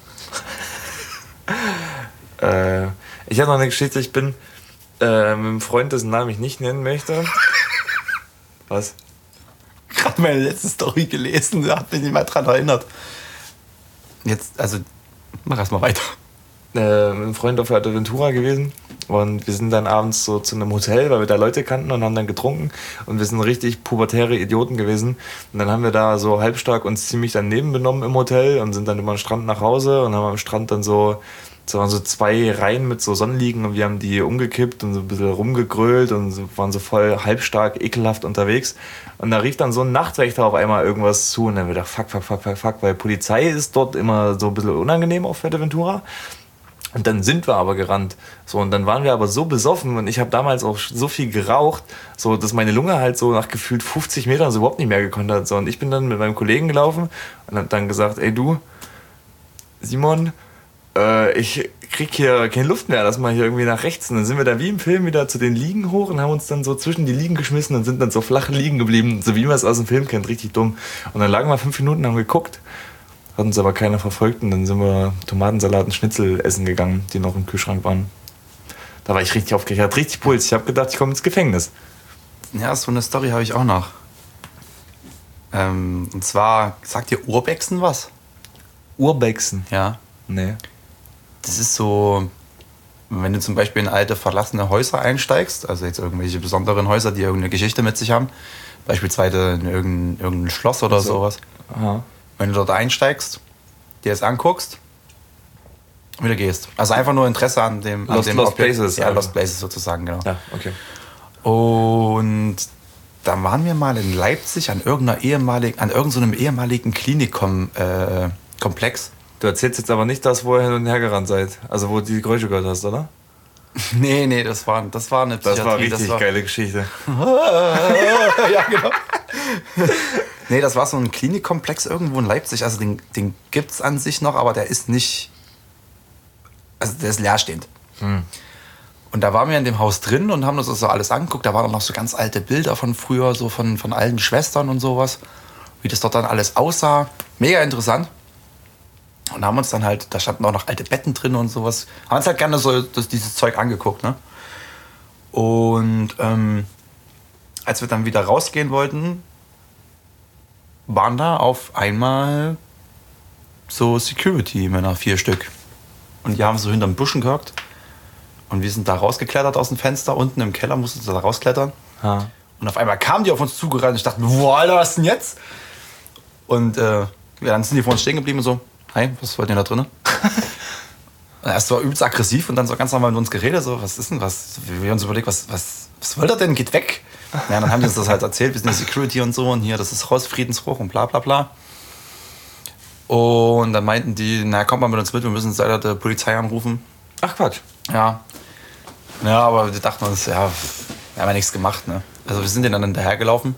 Äh, ich habe noch eine Geschichte. Ich bin äh, mit einem Freund, dessen Namen ich nicht nennen möchte. Was? Gerade meine letzte Story gelesen, da hat mich nicht mal dran erinnert. Jetzt, also, mach erst mal weiter. Äh, mit einem Freund auf Fuerteventura gewesen und wir sind dann abends so zu einem Hotel, weil wir da Leute kannten und haben dann getrunken und wir sind richtig pubertäre Idioten gewesen und dann haben wir da so halbstark uns ziemlich daneben benommen im Hotel und sind dann über den Strand nach Hause und haben am Strand dann so so waren so zwei Reihen mit so Sonnenliegen und wir haben die umgekippt und so ein bisschen rumgegrölt und so, waren so voll halbstark, ekelhaft unterwegs. Und da rief dann so ein Nachtwächter auf einmal irgendwas zu und dann haben wir gedacht, fuck, fuck, fuck, fuck, fuck, weil Polizei ist dort immer so ein bisschen unangenehm auf Fuerteventura. Und dann sind wir aber gerannt. So, und dann waren wir aber so besoffen und ich habe damals auch so viel geraucht, so dass meine Lunge halt so nach gefühlt fünfzig Metern so überhaupt nicht mehr gekonnt hat. So, und ich bin dann mit meinem Kollegen gelaufen und hab dann gesagt, ey du, Simon, äh, ich krieg hier keine Luft mehr, lass mal hier irgendwie nach rechts. Und dann sind wir da wie im Film wieder zu den Liegen hoch und haben uns dann so zwischen die Liegen geschmissen und sind dann so flach liegen geblieben, so wie man es aus dem Film kennt, richtig dumm. Und dann lagen wir fünf Minuten, haben geguckt, hat uns aber keiner verfolgt und dann sind wir Tomatensalat und Schnitzel essen gegangen, die noch im Kühlschrank waren. Da war ich richtig aufgeregt, ich hatte richtig Puls. Ich habe gedacht, ich komme ins Gefängnis. Ja, so eine Story habe ich auch noch. Ähm, und zwar, sagt dir Urbexen was? Urbexen? Ja. Nee. Das ist so, wenn du zum Beispiel in alte verlassene Häuser einsteigst, also jetzt irgendwelche besonderen Häuser, die irgendeine Geschichte mit sich haben, beispielsweise in irgendein, irgendein Schloss oder Also, sowas. Aha. Wenn du dort einsteigst, dir es anguckst und wieder gehst. Also einfach nur Interesse an dem, an Lost- dem Lost Objekt. Places, Ja, also. Lost Places sozusagen, genau. Ja, okay. Und da waren wir mal in Leipzig an irgendeiner ehemaligen, an irgendeinem ehemaligen Klinikkomplex. Du erzählst jetzt aber nicht das, wo ihr hin und her gerannt seid. Also wo du die Geräusche gehört hast, oder? Nee, nee, das war, das war eine Das war Psychiatrie, richtig geile Geschichte. Ja, genau. Nee, das war so ein Klinikkomplex irgendwo in Leipzig. Also den, den gibt es an sich noch, aber der ist nicht... Also der ist leerstehend. Hm. Und da waren wir in dem Haus drin und haben uns das so alles angeguckt. Da waren noch so ganz alte Bilder von früher, so von, von alten Schwestern und sowas. Wie das dort dann alles aussah. Mega interessant. Und haben uns dann halt, da standen auch noch alte Betten drin und sowas. Haben uns halt gerne so das, dieses Zeug angeguckt, ne? Und ähm, als wir dann wieder rausgehen wollten, waren da auf einmal so Security-Männer, vier Stück. Und die haben so hinterm Buschen gehockt. Und wir sind da rausgeklettert aus dem Fenster. Unten im Keller mussten sie da rausklettern. Ha. Und auf einmal kamen die auf uns zugerannt. Ich dachte, boah, Alter, was denn jetzt? Und äh, ja, dann sind die vor uns stehen geblieben und so, hi, was wollt ihr da drinnen? Erst war übelst aggressiv und dann so ganz normal mit uns geredet, so, was ist denn, was? Wir haben uns überlegt, was, was, was wollt ihr denn? Geht weg! Ja, dann haben die uns das halt erzählt, wir sind in Security und so und hier, das ist Haus Friedensbruch und bla bla bla. Und dann meinten die, na kommt mal mit uns mit, wir müssen leider die Polizei anrufen. Ach Quatsch. Ja. Ja, aber wir dachten uns, ja, wir haben ja nichts gemacht, ne? Also wir sind denen dann hinterhergelaufen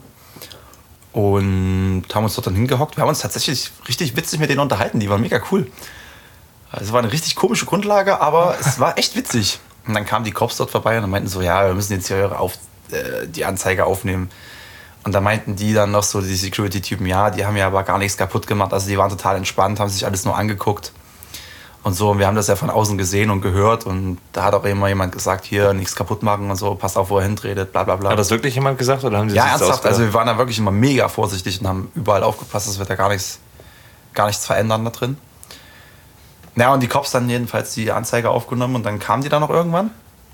und haben uns dort dann hingehockt. Wir haben uns tatsächlich richtig witzig mit denen unterhalten, die waren mega cool. Also es war eine richtig komische Grundlage, aber es war echt witzig. Und dann kamen die Cops dort vorbei und dann meinten so, ja, wir müssen jetzt hier eure auf, äh, die Anzeige aufnehmen. Und da meinten die dann noch so, die Security-Typen, ja, die haben ja aber gar nichts kaputt gemacht. Also die waren total entspannt, haben sich alles nur angeguckt. Und so, und wir haben das ja von außen gesehen und gehört. Und da hat auch immer jemand gesagt, hier, nichts kaputt machen und so, passt auf, wo er hintretet, bla bla bla. Hat das wirklich jemand gesagt oder haben die Ja, das ernsthaft, ausgedacht? also wir waren da wirklich immer mega vorsichtig und haben überall aufgepasst, dass wir da gar nichts, gar nichts verändern da drin. Ja, und die Cops dann jedenfalls die Anzeige aufgenommen und dann kamen die da noch irgendwann.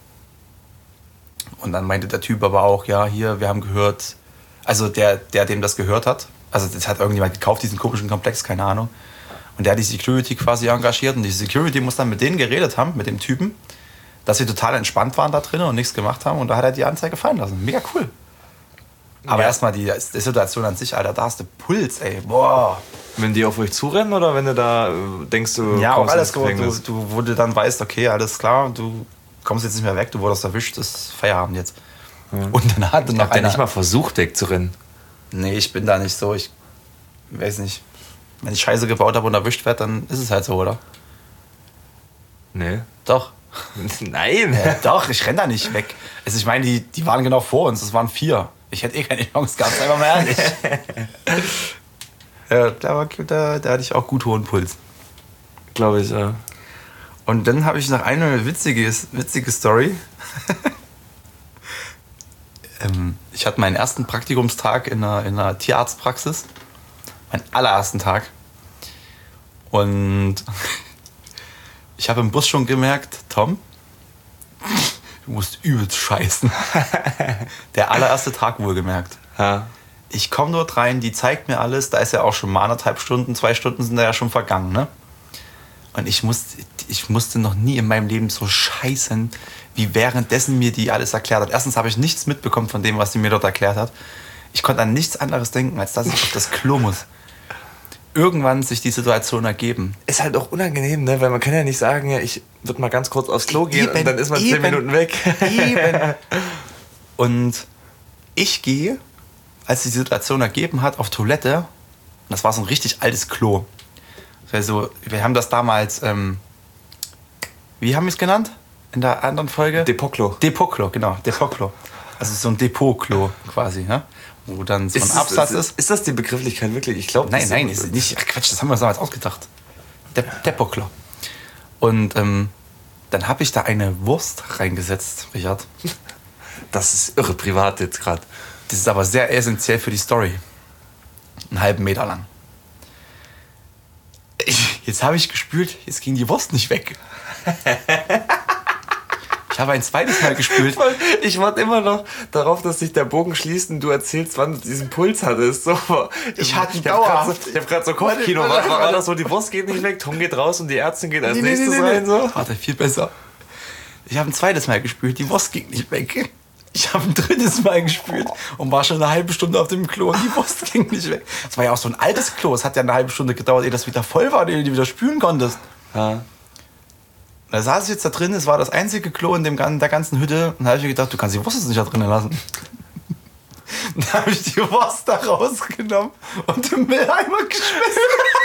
Und dann meinte der Typ aber auch, ja, hier, wir haben gehört, also der, der dem das gehört hat, also das hat irgendjemand gekauft, diesen komischen Komplex, keine Ahnung. Und der hat die Security quasi engagiert und die Security muss dann mit denen geredet haben, mit dem Typen, dass sie total entspannt waren da drin und nichts gemacht haben und da hat er die Anzeige fallen lassen. Mega cool. Aber Ja. erstmal die, die Situation an sich, Alter, da hast du Puls, ey, boah. Wenn die auf euch zurennen oder wenn du da äh, denkst, du Ja, auch kommst alles ins gut, du, Gefängnis? du, wo du dann weißt, okay, alles klar, du kommst jetzt nicht mehr weg, du wurdest erwischt, das ist Feierabend jetzt. Und dann hatte Ich noch hab ja einer, nicht mal versucht, wegzurennen. nee, ich bin da nicht so, ich weiß nicht. Wenn ich Scheiße gebaut habe und erwischt werde, dann ist es halt so, oder? Nee. Doch. Nein. Ja, doch, ich renn da nicht weg. Also ich meine, die, die waren genau vor uns, das waren vier. Ich hätte eh keine Chance gehabt, sei mal ehrlich. Ja, da, war, da, da hatte ich auch gut hohen Puls. Glaube ich, ja. Und dann habe ich noch eine witzige, witzige Story. ähm, ich hatte meinen ersten Praktikumstag in einer, in einer Tierarztpraxis. Meinen allerersten Tag. Und ich habe im Bus schon gemerkt, Tom, du musst übelst scheißen. Der allererste Tag wohlgemerkt. Ja. Ich komme dort rein, die zeigt mir alles, da ist ja auch schon mal anderthalb Stunden, zwei Stunden sind da ja schon vergangen, ne? Und ich musste, ich musste noch nie in meinem Leben so scheißen, wie währenddessen mir die alles erklärt hat. Erstens habe ich nichts mitbekommen von dem, was sie mir dort erklärt hat. Ich konnte an nichts anderes denken, als dass ich auf das Klo muss. Irgendwann sich die Situation ergeben. Ist halt auch unangenehm, ne? Weil man kann ja nicht sagen, ja, ich würde mal ganz kurz aufs Klo gehen Eben, und dann ist man zehn eben, Minuten weg. Eben. Und ich gehe, als die Situation ergeben hat, auf Toilette. Und das war so ein richtig altes Klo. Also, wir haben das damals, ähm, wie haben wir es genannt? In der anderen Folge? Depot-Klo. Depot-Klo, genau, Depot-Klo. Also so ein Depot-Klo quasi, ne? Wo dann so ein Ist das- Absatz ist, ist. ist das die Begrifflichkeit wirklich? Ich glaube, Nein, nein, ist nicht. Ach Quatsch, das haben wir uns damals ausgedacht. De Depot-Klo. Und ähm, dann habe ich da eine Wurst reingesetzt, Richard. Das ist irre privat jetzt gerade. Das ist aber sehr essentiell für die Story. Einen halben Meter lang. Ich, jetzt habe ich gespült, jetzt ging die Wurst nicht weg. Ich habe ein zweites Mal gespült. Ich warte immer noch darauf, dass sich der Bogen schließt und du erzählst, wann du diesen Puls hattest. So, Ich hatte ihn hab grad dauerhaft. So, ich habe gerade so Kopfkino. Warte, War, warte, war warte. das so, die Wurst geht nicht weg, Tom geht raus und die Ärztin geht als Nee, nee, nächstes nee, nee, rein? So? Warte, viel besser. Ich habe ein zweites Mal gespült, die Wurst ging nicht weg. Ich habe ein drittes Mal gespült und war schon eine halbe Stunde auf dem Klo und die Wurst ging nicht weg. Das war ja auch so ein altes Klo. Es hat ja eine halbe Stunde gedauert, ehe das wieder voll war, ehe du wieder spülen konntest. Ja. Da saß ich jetzt da drin, es war das einzige Klo in dem, gan- der ganzen Hütte. Und da habe ich mir gedacht, du kannst die Wurst jetzt nicht da drinnen lassen. Und da habe ich die Wurst da rausgenommen und im Mülleimer geschmissen.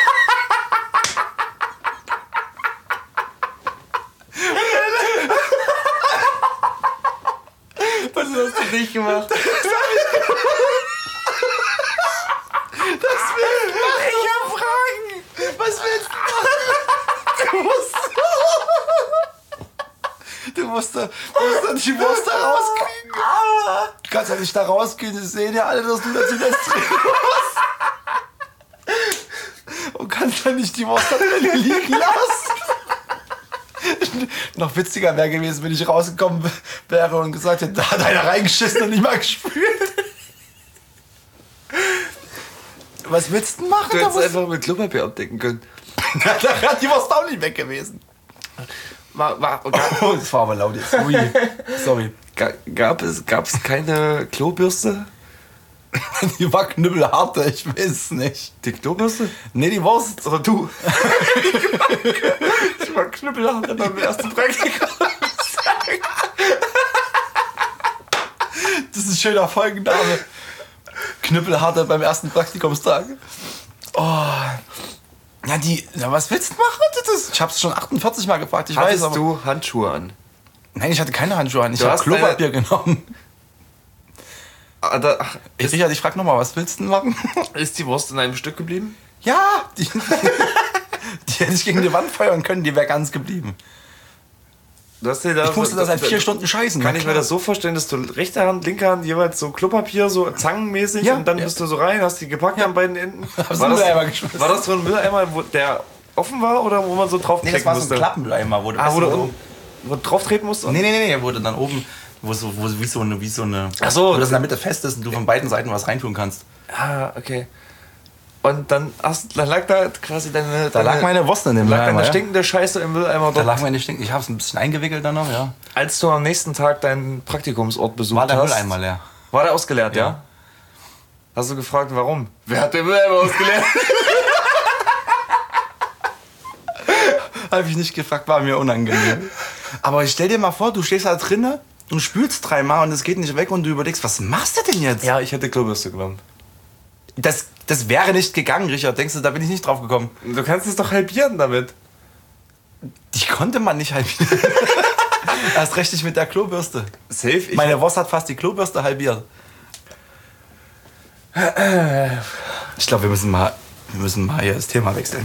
Was hast du nicht gemacht? Ich hab Fragen. Was willst du machen? Du musst... Du musst, da, du musst dann die Wurst da rauskriegen. Du kannst ja nicht da rausgehen, das sehen ja alle, dass du dazu das drin hast. Und kannst dann nicht die Wurst da drin liegen lassen. Noch witziger wäre gewesen, wenn ich rausgekommen wäre und gesagt hätte, da hat einer reingeschissen und nicht mal gespült. Was willst du denn machen? Du Da hättest muss- einfach mit Klopapier abdecken können. da wäre die Wurst auch nicht weg gewesen. War, war, Oh, das war aber laut jetzt. Ui. Sorry. Ga- Gab es, gab es keine Klobürste? Die war knüppelhart, ich weiß es nicht. Die Klobürste? Nee, die Wurst. Oder du? Ich war knüppelhart in meinem ersten Praktikum. Das ist ein schöner Folgenname. Knüppelharte beim ersten Praktikumstag. Oh. Ja, die. Ja, was willst du machen? Das, ich hab's schon achtundvierzig Mal gefragt. Ich Hattest weiß, aber. du Handschuhe an? Nein, ich hatte keine Handschuhe an. Ich Du habe hast Klopapier genommen. Ah, da, ach, Ich, Richard, ich frag nochmal, was willst du denn machen? ist die Wurst in einem Stück geblieben? Ja, die, die hätte ich gegen die Wand feuern können, die wäre ganz geblieben. Du hast dir da Ich musste so, da seit vier Stunden scheißen. Kann na ich mir klar. das so vorstellen, dass du rechte Hand, linke Hand jeweils so Klopapier, so zangenmäßig Ja, und dann ja. bist du so rein, hast die gepackt an beiden Enden. Hab's War in den das, Mülleimer geschmissen. war das so ein Mülleimer, wo der offen war oder wo man so drauf Nee, das treten war so ein musste? Klappenmülleimer, wo du Ah, wo du so, unten- wo du drauf treten musst? Nee, nee, nee, nee, wo du dann oben, wo so, wo wie so eine, wie so eine, Ach so. wo das in der Mitte fest ist und du von beiden Seiten was reintun kannst. Ah, okay. Und dann, hast, dann lag da quasi deine... Da lag meine Wurst in dem lag Mülleimer, deine ja. stinkende Scheiße im Mülleimer Da dort. lag meine Stinken. Ich habe es ein bisschen eingewickelt dann noch, ja. Als du am nächsten Tag deinen Praktikumsort besucht War der hast... Mülleimer leer. War der ausgeleert, ja? Ja. Hast du gefragt, warum? Wer hat den Mülleimer ausgeleert? Habe ich nicht gefragt, war mir unangenehm. Aber stell dir mal vor, du stehst da drinnen und spülst dreimal und es geht nicht weg und du überlegst, was machst du denn jetzt? Ja, ich hätte Klobürste genommen. Das, das wäre nicht gegangen, Richard. Denkst du, da bin ich nicht drauf gekommen? Du kannst es doch halbieren damit. Die konnte man nicht halbieren. Erst recht nicht mit der Klobürste. Safe? Ich Meine Wurst hat fast die Klobürste halbiert. Ich glaube, wir müssen mal, wir müssen mal hier das Thema wechseln.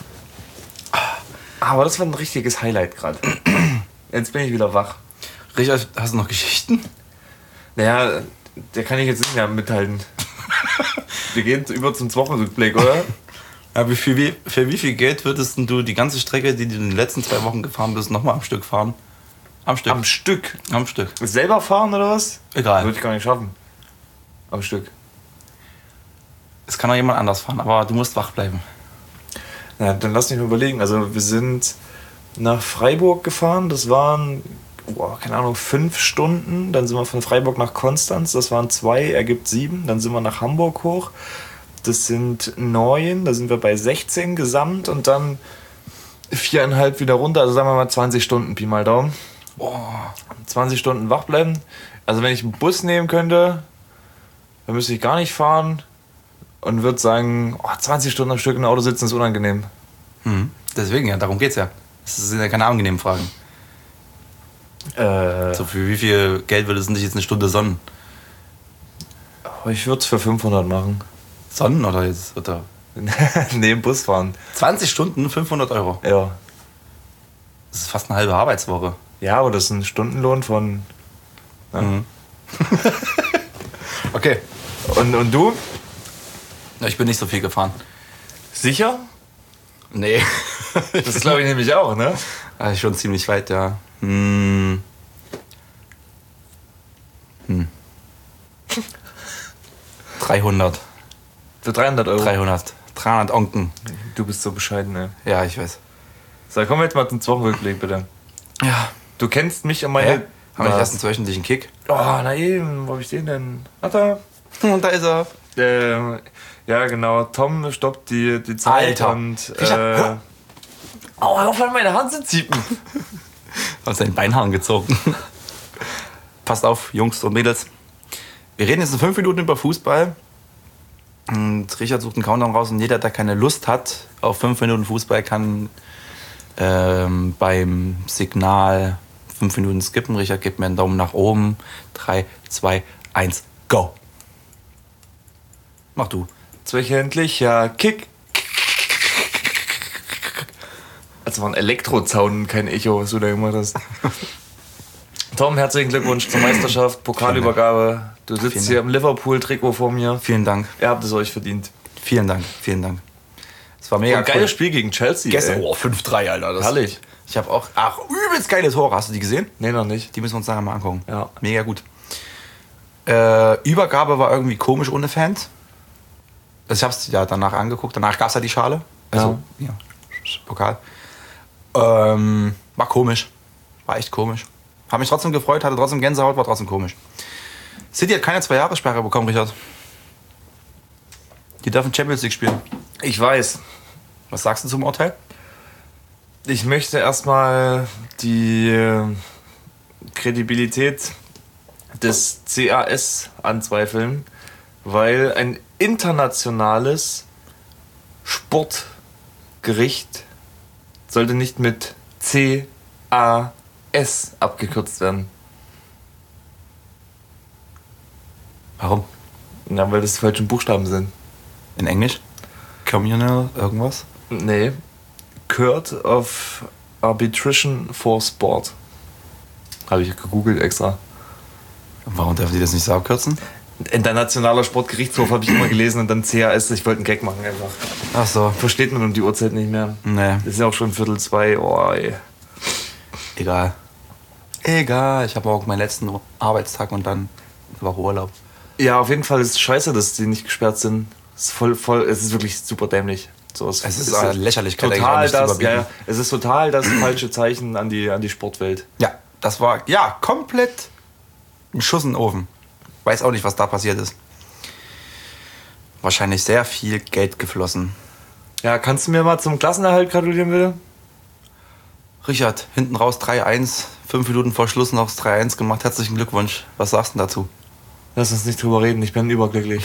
Aber das war ein richtiges Highlight gerade. Jetzt bin ich wieder wach. Richard, hast du noch Geschichten? Naja, der kann ich jetzt nicht mehr mithalten. Wir gehen über zum Wochenrückblick, oder? Ja, wie viel, wie, für wie viel Geld würdest denn du die ganze Strecke, die du in den letzten zwei Wochen gefahren bist, nochmal am Stück fahren? Am Stück. Am Stück. Am Stück. Selber fahren oder was? Egal. Würde ich gar nicht schaffen. Am Stück. Es kann auch jemand anders fahren, aber du musst wach bleiben. Na, dann lass mich mal überlegen. Also wir sind nach Freiburg gefahren. Das waren, oh, keine Ahnung, fünf Stunden. Dann sind wir von Freiburg nach Konstanz. Das waren zwei, ergibt sieben. Dann sind wir nach Hamburg hoch. Das sind neun. Da sind wir bei sechzehn gesamt. Und dann viereinhalb wieder runter. Also sagen wir mal zwanzig Stunden, Pi mal Daumen. zwanzig Stunden wach bleiben. Also wenn ich einen Bus nehmen könnte, dann müsste ich gar nicht fahren. Und würde sagen, oh, zwanzig Stunden am Stück im Auto sitzen ist unangenehm. Mhm. Deswegen, ja, darum geht's ja. Das sind ja keine angenehmen Fragen. Äh, So, für wie viel Geld würdest du dich jetzt eine Stunde sonnen? ich würde es für fünfhundert machen. Sonnen oder jetzt? Oder? Nee, im Bus fahren. zwanzig Stunden, fünfhundert Euro. Ja. Das ist fast eine halbe Arbeitswoche. Ja, aber das ist ein Stundenlohn von... Ja. Mhm. Okay. Und, und du? Ja, ich bin nicht so viel gefahren. Sicher? Nee. Das glaube ich nämlich auch, ne? Also schon ziemlich weit, ja. Hm. Hm. dreihundert. Für dreihundert Euro. dreihundert. dreihundert Onken. Du bist so bescheiden, ne? Ja, ich weiß. So, kommen wir jetzt mal zum Wochenrückblick, bitte. Ja. Du kennst mich und meine... Hä? Haben wir Was? erst einen wöchentlichen Kick? Oh, na eben, wo hab ich den denn? Ach, da. Und da ist er. Ähm, ja, genau. Tom stoppt die, die Zeit Alter. und... Richard, Äh, hör. oh, hör auf, an meine Hand zu ziepen. Aus seinen Beinhaaren gezogen. Passt auf, Jungs und Mädels. Wir reden jetzt in fünf Minuten über Fußball. Und Richard sucht einen Countdown raus und jeder, der keine Lust hat auf fünf Minuten Fußball, kann ähm, beim Signal fünf Minuten skippen. Richard gibt mir einen Daumen nach oben. drei, zwei, eins, go. Mach du. Zweichhändlicher Kick. Also war ein Elektrozaun, kein Echo, was du da gemacht hast. Tom, herzlichen Glückwunsch zur Meisterschaft, Pokalübergabe. Du sitzt Vielen hier Dank. im Liverpool-Trikot vor mir. Vielen Dank. Ihr habt es euch verdient. Vielen Dank. Vielen Dank. Es war mega Ein geiles Spiel gegen Chelsea. Gestern, ey. oh, fünf drei, Alter. Das Herrlich. Ich habe auch, ach, übelst geile Tore. Hast du die gesehen? Nee, noch nicht. Die müssen wir uns nachher mal angucken. Ja. Mega gut. Äh, Übergabe war irgendwie komisch ohne Fans. Also ich habe es ja danach angeguckt. Danach gab es ja die Schale. Also, ja. Pokal. Ähm, war komisch. War echt komisch. Hab mich trotzdem gefreut, hatte trotzdem Gänsehaut, war trotzdem komisch. City hat keine Zwei-Jahres-Sperre bekommen, Richard. Die dürfen Champions League spielen. Ich weiß. Was sagst du zum Urteil? Ich möchte erstmal die äh, Kredibilität des C A S anzweifeln, weil ein internationales Sportgericht sollte nicht mit C A S abgekürzt werden. Warum? Na, weil das die falschen Buchstaben sind. In Englisch? Communal irgendwas? Nee. Court of Arbitration for Sport. Habe ich gegoogelt extra. Warum dürfen die das nicht so abkürzen? Internationaler Sportgerichtshof habe ich immer gelesen und dann C A S. Ich wollte einen Gag machen einfach. Ach so. Versteht man um die Uhrzeit nicht mehr. Nee. Das ist ja auch schon Viertel zwei. Oh, ey. Egal. Egal. Ich habe morgen meinen letzten Arbeitstag und dann eine Woche Urlaub. Ja, auf jeden Fall ist es scheiße, dass die nicht gesperrt sind. Es ist voll, voll, es ist wirklich super dämlich. So, es, Es ist es eine Lächerlichkeit, total eigentlich auch nicht zu das, ja, überbieten. ja, es ist total das falsche Zeichen an die, an die Sportwelt. Ja, das war, ja, komplett ein Schuss in den Ofen. Weiß auch nicht, was da passiert ist. Wahrscheinlich sehr viel Geld geflossen. Ja, kannst du mir mal zum Klassenerhalt gratulieren, bitte? Richard, hinten raus drei eins, fünf Minuten vor Schluss noch das drei eins gemacht. Herzlichen Glückwunsch. Was sagst du dazu? Lass uns nicht drüber reden, ich bin überglücklich.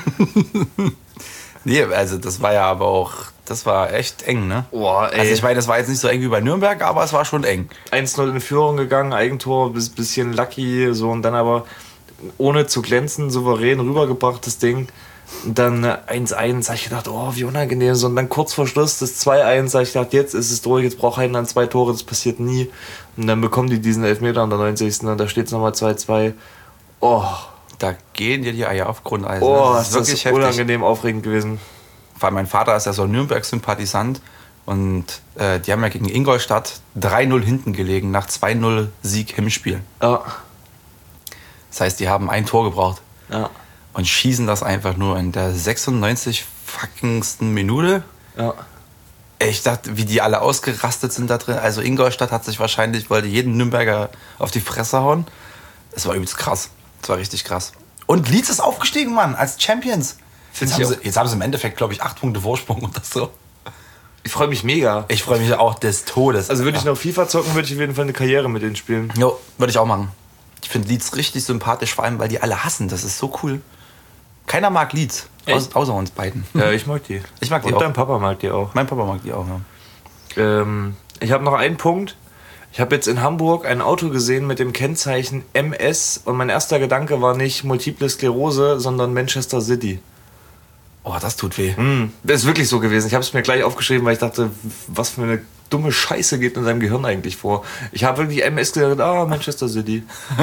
Nee, also das war ja aber auch, das war echt eng, ne? Boah, ey. Also ich meine, das war jetzt nicht so eng wie bei Nürnberg, aber es war schon eng. eins null in Führung gegangen, Eigentor, bis bisschen lucky, so und dann aber ohne zu glänzen, souverän rübergebracht, das Ding. Und dann eins eins, hab ich gedacht, oh, wie unangenehm. So, und dann kurz vor Schluss das zwei eins, hab ich gedacht, jetzt ist es durch, jetzt braucht einer zwei Tore, das passiert nie. Und dann bekommen die diesen Elfmeter an der neunzigsten und da steht es nochmal zwei zwei. Oh, Da gehen dir die Eier auf Grundeisen. oh, das ist das unangenehm aufregend gewesen. Weil mein Vater ist ja so ein Nürnberg-Sympathisant und äh, die haben ja gegen Ingolstadt drei null hinten gelegen nach zwei null Sieg im Spiel. Ja, Das heißt, die haben ein Tor gebraucht ja, und schießen das einfach nur in der sechsundneunzig fuckingsten Minute. ja. Ich dachte, wie die alle ausgerastet sind da drin. Also Ingolstadt hat sich wahrscheinlich, wollte jeden Nürnberger auf die Fresse hauen. Das war übelst krass. Das war richtig krass. Und Leeds ist aufgestiegen, Mann, als Champions. Jetzt ich haben, auch. sie, jetzt haben sie im Endeffekt, glaube ich, acht Punkte Vorsprung oder so. Ich freue mich mega. Ich freue mich auch des Todes. Also würde ich noch FIFA zocken, würde ich auf jeden Fall eine Karriere mit denen spielen. Jo, würde ich auch machen. Ich finde Leeds richtig sympathisch, vor allem, weil die alle hassen. Das ist so cool. Keiner mag Leeds, aus, Echt? außer uns beiden. Ja, ich mag die. Ich mag die Und auch. dein Papa mag die auch. Mein Papa mag die auch, ja. Ähm, ich habe noch einen Punkt. Ich habe jetzt in Hamburg ein Auto gesehen mit dem Kennzeichen M S und mein erster Gedanke war nicht Multiple Sklerose, sondern Manchester City. Oh, das tut weh. Hm, das ist wirklich so gewesen. Ich habe es mir gleich aufgeschrieben, weil ich dachte, was für eine dumme Scheiße geht in seinem Gehirn eigentlich vor. Ich habe wirklich M S gedacht, ah, Manchester City.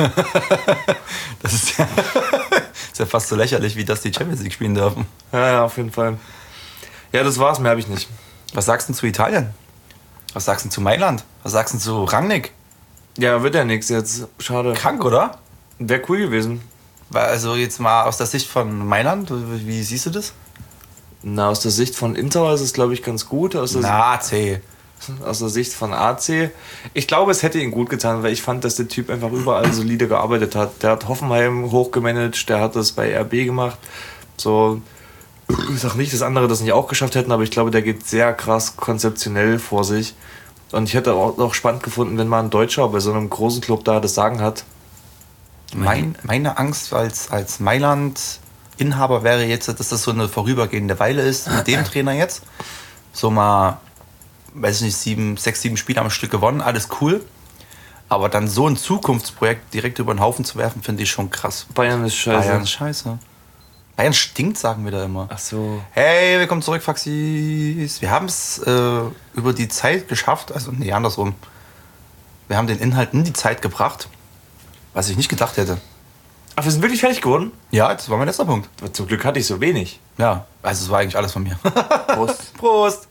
Das ist ja, ist ja fast so lächerlich, wie dass die Champions League spielen dürfen. Ja, ja, auf jeden Fall. Ja, das war's, mehr habe ich nicht. Was sagst du zu Italien? Was sagst du zu Mailand? Was sagst du zu Rangnick? Ja, wird ja nichts jetzt. Schade. Krank, oder? Wäre cool gewesen. Weil also jetzt mal aus der Sicht von Mailand, wie siehst du das? Na, aus der Sicht von Inter ist es, glaube ich, ganz gut. Aus der, Na, C. aus der Sicht von A C. Ich glaube, es hätte ihm gut getan, weil ich fand, dass der Typ einfach überall solide gearbeitet hat. Der hat Hoffenheim hochgemanagt, der hat das bei R B gemacht. So, ich sag nicht, dass andere das nicht auch geschafft hätten, aber ich glaube, der geht sehr krass konzeptionell vor sich. Und ich hätte auch, auch spannend gefunden, wenn mal ein Deutscher bei so einem großen Club da das Sagen hat. Mein, meine Angst als, als Mailand-Inhaber wäre jetzt, dass das so eine vorübergehende Weile ist mit dem Trainer jetzt. So mal, weiß ich nicht, sieben, sechs, sieben Spiele am Stück gewonnen, alles cool. Aber dann so ein Zukunftsprojekt direkt über den Haufen zu werfen, finde ich schon krass. Bayern ist scheiße. Bayern ist scheiße. Bayern stinkt, sagen wir da immer. Ach so. Hey, willkommen zurück, Faxis. Wir haben es äh, über die Zeit geschafft, also nee, andersrum. Wir haben den Inhalt in die Zeit gebracht, was ich nicht gedacht hätte. Ach, wir sind wirklich fertig geworden? Ja, das war mein letzter Punkt. Aber zum Glück hatte ich so wenig. Ja, also es war eigentlich alles von mir. Prost. Prost!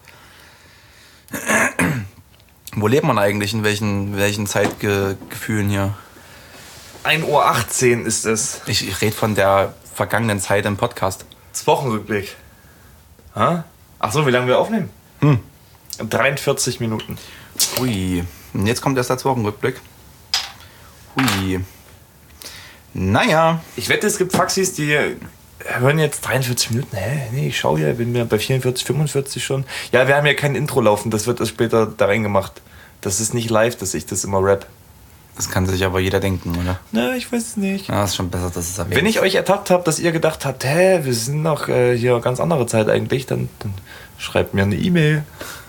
Wo lebt man eigentlich? In welchen, welchen Zeitgefühlen hier? ein Uhr achtzehn ist es. Ich, ich rede von der vergangenen Zeit im Podcast. Das Wochenrückblick. Ha? Ach so, wie lange wir aufnehmen? Hm. dreiundvierzig Minuten. Ui. Und jetzt kommt erst der Wochenrückblick. Ui. Naja. Ich wette, es gibt Faxis, die hören jetzt dreiundvierzig Minuten. Hä? Nee, ich schau ja, bin mir bei vierundvierzig, fünfundvierzig schon. Ja, wir haben ja kein Intro laufen, das wird erst später da reingemacht. Das ist nicht live, dass ich das immer rap. Das kann sich aber jeder denken, oder? Na, ich weiß es nicht. Ja, ist schon besser, dass es erwähnt. Wenn ich euch ertappt habe, dass ihr gedacht habt, hä, wir sind noch äh, hier ganz andere Zeit eigentlich, dann, dann schreibt mir eine E-Mail.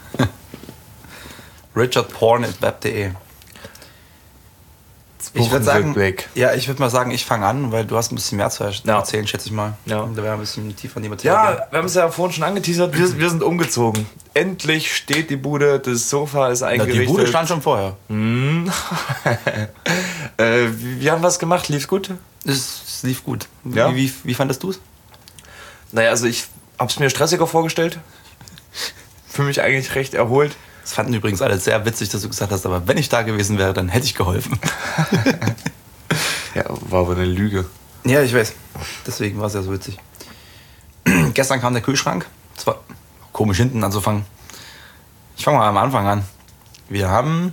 richardporn at web punkt de. Ich würde sagen, ja, ich würde mal sagen, ich fange an, weil du hast ein bisschen mehr zu erzählen, ja. schätze ich mal. Ja. Da wäre ein bisschen tiefer in die Materie. Ja, wir haben es ja vorhin schon angeteasert, wir, wir sind umgezogen. Endlich steht die Bude, das Sofa ist eingerichtet. Na, die Bude stand schon vorher. Hm. äh, wir haben was gemacht, lief's gut? Es, es lief gut. Ja? Wie, wie, wie fandest du es? Naja, also ich habe es mir stressiger vorgestellt. Für mich eigentlich recht erholt. Das fanden übrigens alle sehr witzig, dass du gesagt hast, aber wenn ich da gewesen wäre, dann hätte ich geholfen. Ja, war aber eine Lüge. Ja, ich weiß. Deswegen war es ja so witzig. Gestern kam der Kühlschrank. Es war komisch hinten anzufangen. Ich fange mal am Anfang an. Wir haben...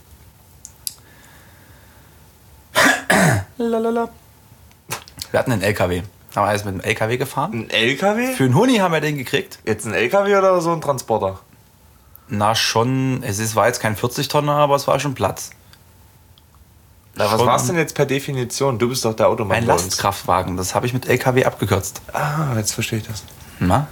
Lalala. Wir hatten einen L K W. Haben wir alles mit dem L K W gefahren. Ein L K W? Für einen Huni haben wir den gekriegt. Jetzt ein L K W oder so ein Transporter? Na schon, es ist, war jetzt kein vierzig Tonner, aber es war schon Platz. Na, was war es denn jetzt per Definition? Du bist doch der Automann. Ein Lastkraftwagen, das habe ich mit L K W abgekürzt. Ah, jetzt verstehe ich das. Na?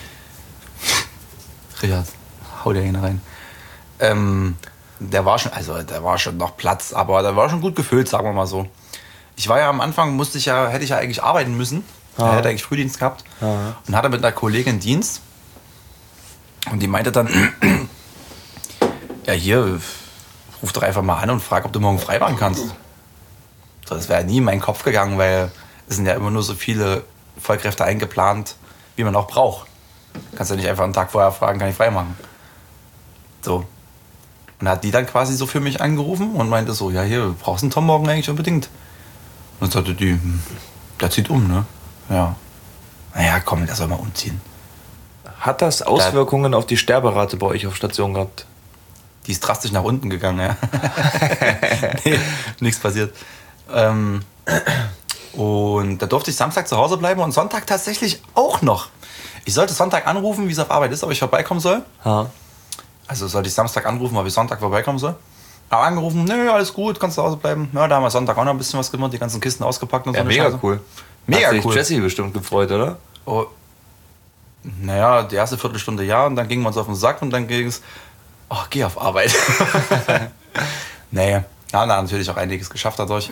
Richard, hau dir hin rein. Ähm, der war schon, also der war schon noch Platz, aber der war schon gut gefüllt, sagen wir mal so. Ich war ja am Anfang, musste ich ja, hätte ich ja eigentlich arbeiten müssen. Ah. Er hätte eigentlich Frühdienst gehabt. Ah. Und hatte mit einer Kollegin Dienst. Und die meinte dann, ja hier, ruf doch einfach mal an und frag, ob du morgen frei machen kannst. So, das wäre nie in meinen Kopf gegangen, weil es sind ja immer nur so viele Vollkräfte eingeplant, wie man auch braucht. Kannst ja nicht einfach einen Tag vorher fragen, kann ich frei machen. So. Und hat die dann quasi so für mich angerufen und meinte so, ja hier, du brauchst einen Tom morgen eigentlich unbedingt. Und dann sagte die, hm, der zieht um, ne? Ja. Naja, komm, der soll mal umziehen. Hat das Auswirkungen da, auf die Sterberate bei euch auf Station gehabt? Die ist drastisch nach unten gegangen, ja. Nee, nichts passiert. Ähm, und da durfte ich Samstag zu Hause bleiben und Sonntag tatsächlich auch noch. Ich sollte Sonntag anrufen, wie es auf Arbeit ist, ob ich vorbeikommen soll. Ha. Also sollte ich Samstag anrufen, ob ich Sonntag vorbeikommen soll. Aber angerufen, nö, alles gut, kannst zu Hause bleiben. Ja, da haben wir Sonntag auch noch ein bisschen was gemacht, die ganzen Kisten ausgepackt und ja, so. Mega Scheiße. Cool. Mega Hat sich cool. Jessie bestimmt gefreut, oder? Oh. Naja, die erste Viertelstunde ja und dann gingen wir uns auf den Sack und dann ging es, oh, geh auf Arbeit. Nee, ja, na, natürlich auch einiges geschafft dadurch.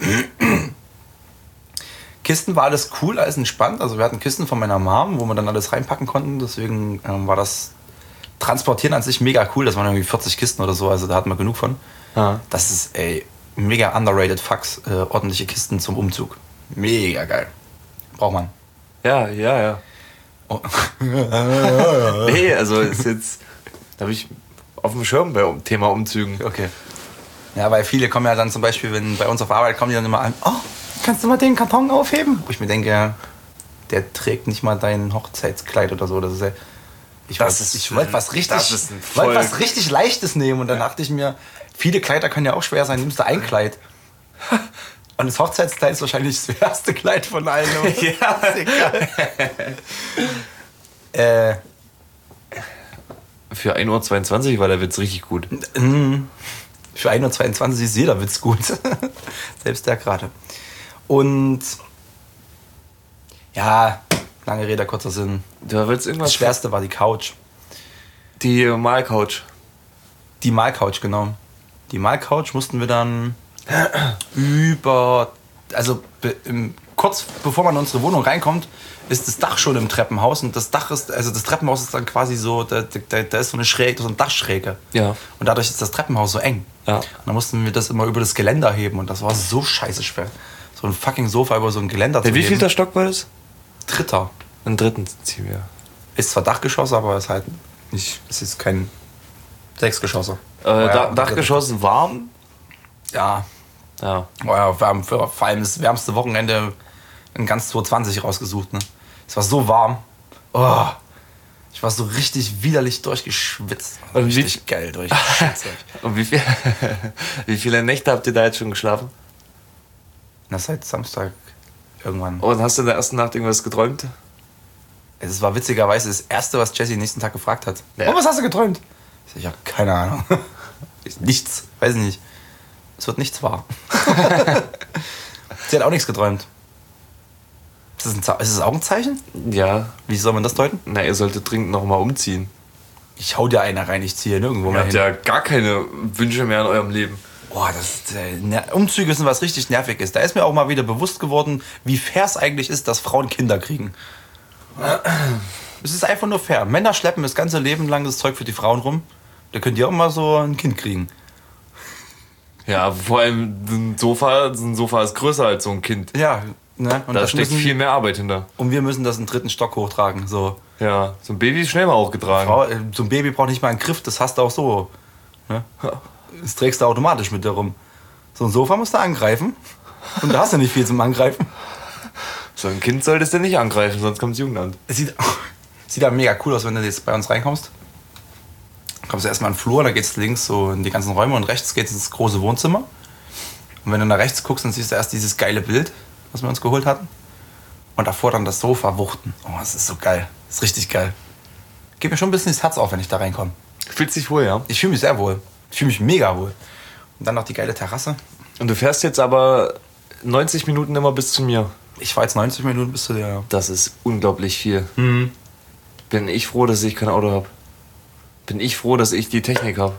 Kisten war alles cool, alles entspannt. Also wir hatten Kisten von meiner Mom, wo wir dann alles reinpacken konnten. Deswegen ähm, war das Transportieren an sich mega cool. Das waren irgendwie vierzig Kisten oder so, also da hatten wir genug von. Ja. Das ist, ey, mega underrated Fucks, äh, ordentliche Kisten zum Umzug. Mega geil. Braucht man. Ja, ja, ja. Oh. Nee, also ist jetzt, da habe ich auf dem Schirm bei Thema Umzügen. Okay. Ja, weil viele kommen ja dann zum Beispiel, wenn bei uns auf Arbeit kommen die dann immer an, oh, kannst du mal den Karton aufheben? Wo ich mir denke, der trägt nicht mal dein Hochzeitskleid oder so. Das ist ja, ich Das wollte ist- ich wollte was richtig, das ist ein wollte Volk. was richtig Leichtes nehmen und dann dachte ich mir, viele Kleider können ja auch schwer sein, nimmst du ein Kleid. Und das Hochzeitskleid ist wahrscheinlich das schwerste Kleid von allen. Ja. Ist egal. äh, Für ein Uhr zweiundzwanzig war der Witz richtig gut. Für ein Uhr zweiundzwanzig ist jeder Witz gut. Selbst der gerade. Und ja, lange Rede, kurzer Sinn. Da wird's Das irgendwas. Schwerste war die Couch. Die Malcouch. Die Malcouch, genau. Die Malcouch mussten wir dann über... Also be, im, kurz bevor man in unsere Wohnung reinkommt, ist das Dach schon im Treppenhaus. Und das Dach ist, also das Treppenhaus ist dann quasi so, da, da, da ist so eine Schräge, so eine Dachschräge. Ja. Und dadurch ist das Treppenhaus so eng. Ja. Und dann mussten wir das immer über das Geländer heben und das war so scheiße schwer. So ein fucking Sofa über so ein Geländer zu Wie heben. viel der Stock war das? Dritter. Einen dritten ziehen wir. Ist zwar Dachgeschoss, aber ist halt nicht, es ist kein Sechsgeschosser. Äh, ja, da, Dachgeschoss warm. Ja, Ja. war ja wir haben für, vor allem das wärmste Wochenende in ganz zwanzig zwanzig rausgesucht. Ne? Es war so warm. Oh, ich war so richtig widerlich durchgeschwitzt. Und wie- Richtig geil durchgeschwitzt. Und wie, viel, wie viele Nächte habt ihr da jetzt schon geschlafen? Na, seit Samstag irgendwann. Und hast du in der ersten Nacht irgendwas geträumt? Es war witzigerweise das Erste, was Jessie nächsten Tag gefragt hat. Ja. Und was hast du geträumt? Ich, sag, ich habe keine Ahnung. Nichts, weiß ich nicht. Es wird nichts wahr. Sie hat auch nichts geträumt. Ist das, ein Ze- ist das auch ein Zeichen? Ja. Wie soll man das deuten? Na, ihr solltet dringend noch mal umziehen. Ich hau dir einer rein, ich ziehe nirgendwo Ihr mehr habt hin. ja gar keine Wünsche mehr in eurem Leben. Boah, das, äh, ner- Umzüge sind was richtig nervig ist. Da ist mir auch mal wieder bewusst geworden, wie fair es eigentlich ist, dass Frauen Kinder kriegen. Es ist einfach nur fair. Männer schleppen das ganze Leben lang das Zeug für die Frauen rum. Da könnt ihr auch mal so ein Kind kriegen. Ja, vor allem ein Sofa, ein Sofa ist größer als so ein Kind. Ja, ne? Und Da das steckt müssen, viel mehr Arbeit hinter. und wir müssen das einen dritten Stock hochtragen. So, Ja, so ein Baby ist schnell mal hochgetragen. Frau, äh, so ein Baby braucht nicht mal einen Griff, das hast du auch so. Ne? Das trägst du automatisch mit dir rum. So ein Sofa musst du angreifen. Und da hast du nicht viel zum Angreifen. So ein Kind solltest du nicht angreifen, sonst kommt das Jugendamt. Es sieht, sieht aber mega cool aus, wenn du jetzt bei uns reinkommst. Kommst du erstmal in den Flur, da geht's links so in die ganzen Räume und rechts geht's ins große Wohnzimmer. Und wenn du nach rechts guckst, dann siehst du erst dieses geile Bild, was wir uns geholt hatten. Und davor dann das Sofa wuchten. Oh, das ist so geil. Das ist richtig geil. Geht mir schon ein bisschen das Herz auf, wenn ich da reinkomme. Fühlt sich wohl, ja. Ich fühle mich sehr wohl. Ich fühle mich mega wohl. Und dann noch die geile Terrasse. Und du fährst jetzt aber neunzig Minuten immer bis zu mir. Ich fahre jetzt neunzig Minuten bis zu dir. Das ist unglaublich viel. Bin ich froh, dass ich kein Auto habe. Bin ich froh, dass ich die Technik habe.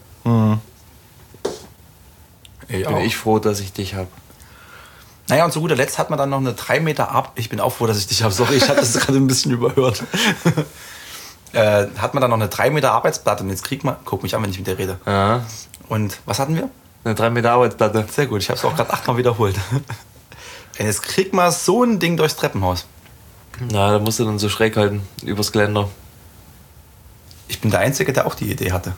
Ich Bin ich froh, dass ich dich habe. Naja, und zu guter Letzt hat man dann noch eine drei Meter ab. Ich bin auch froh, dass ich dich habe. Sorry, ich habe das gerade ein bisschen überhört. äh, hat man dann noch eine drei Meter Arbeitsplatte. Und jetzt kriegt man. Guck mich an, wenn ich mit dir rede. Ja, Und was hatten wir? eine drei Meter Arbeitsplatte. Sehr gut, ich habe es auch gerade achtmal wiederholt. Und jetzt kriegt man so ein Ding durchs Treppenhaus. Na, da musst du dann so schräg halten, übers Geländer. Ich bin der Einzige, der auch die Idee hatte.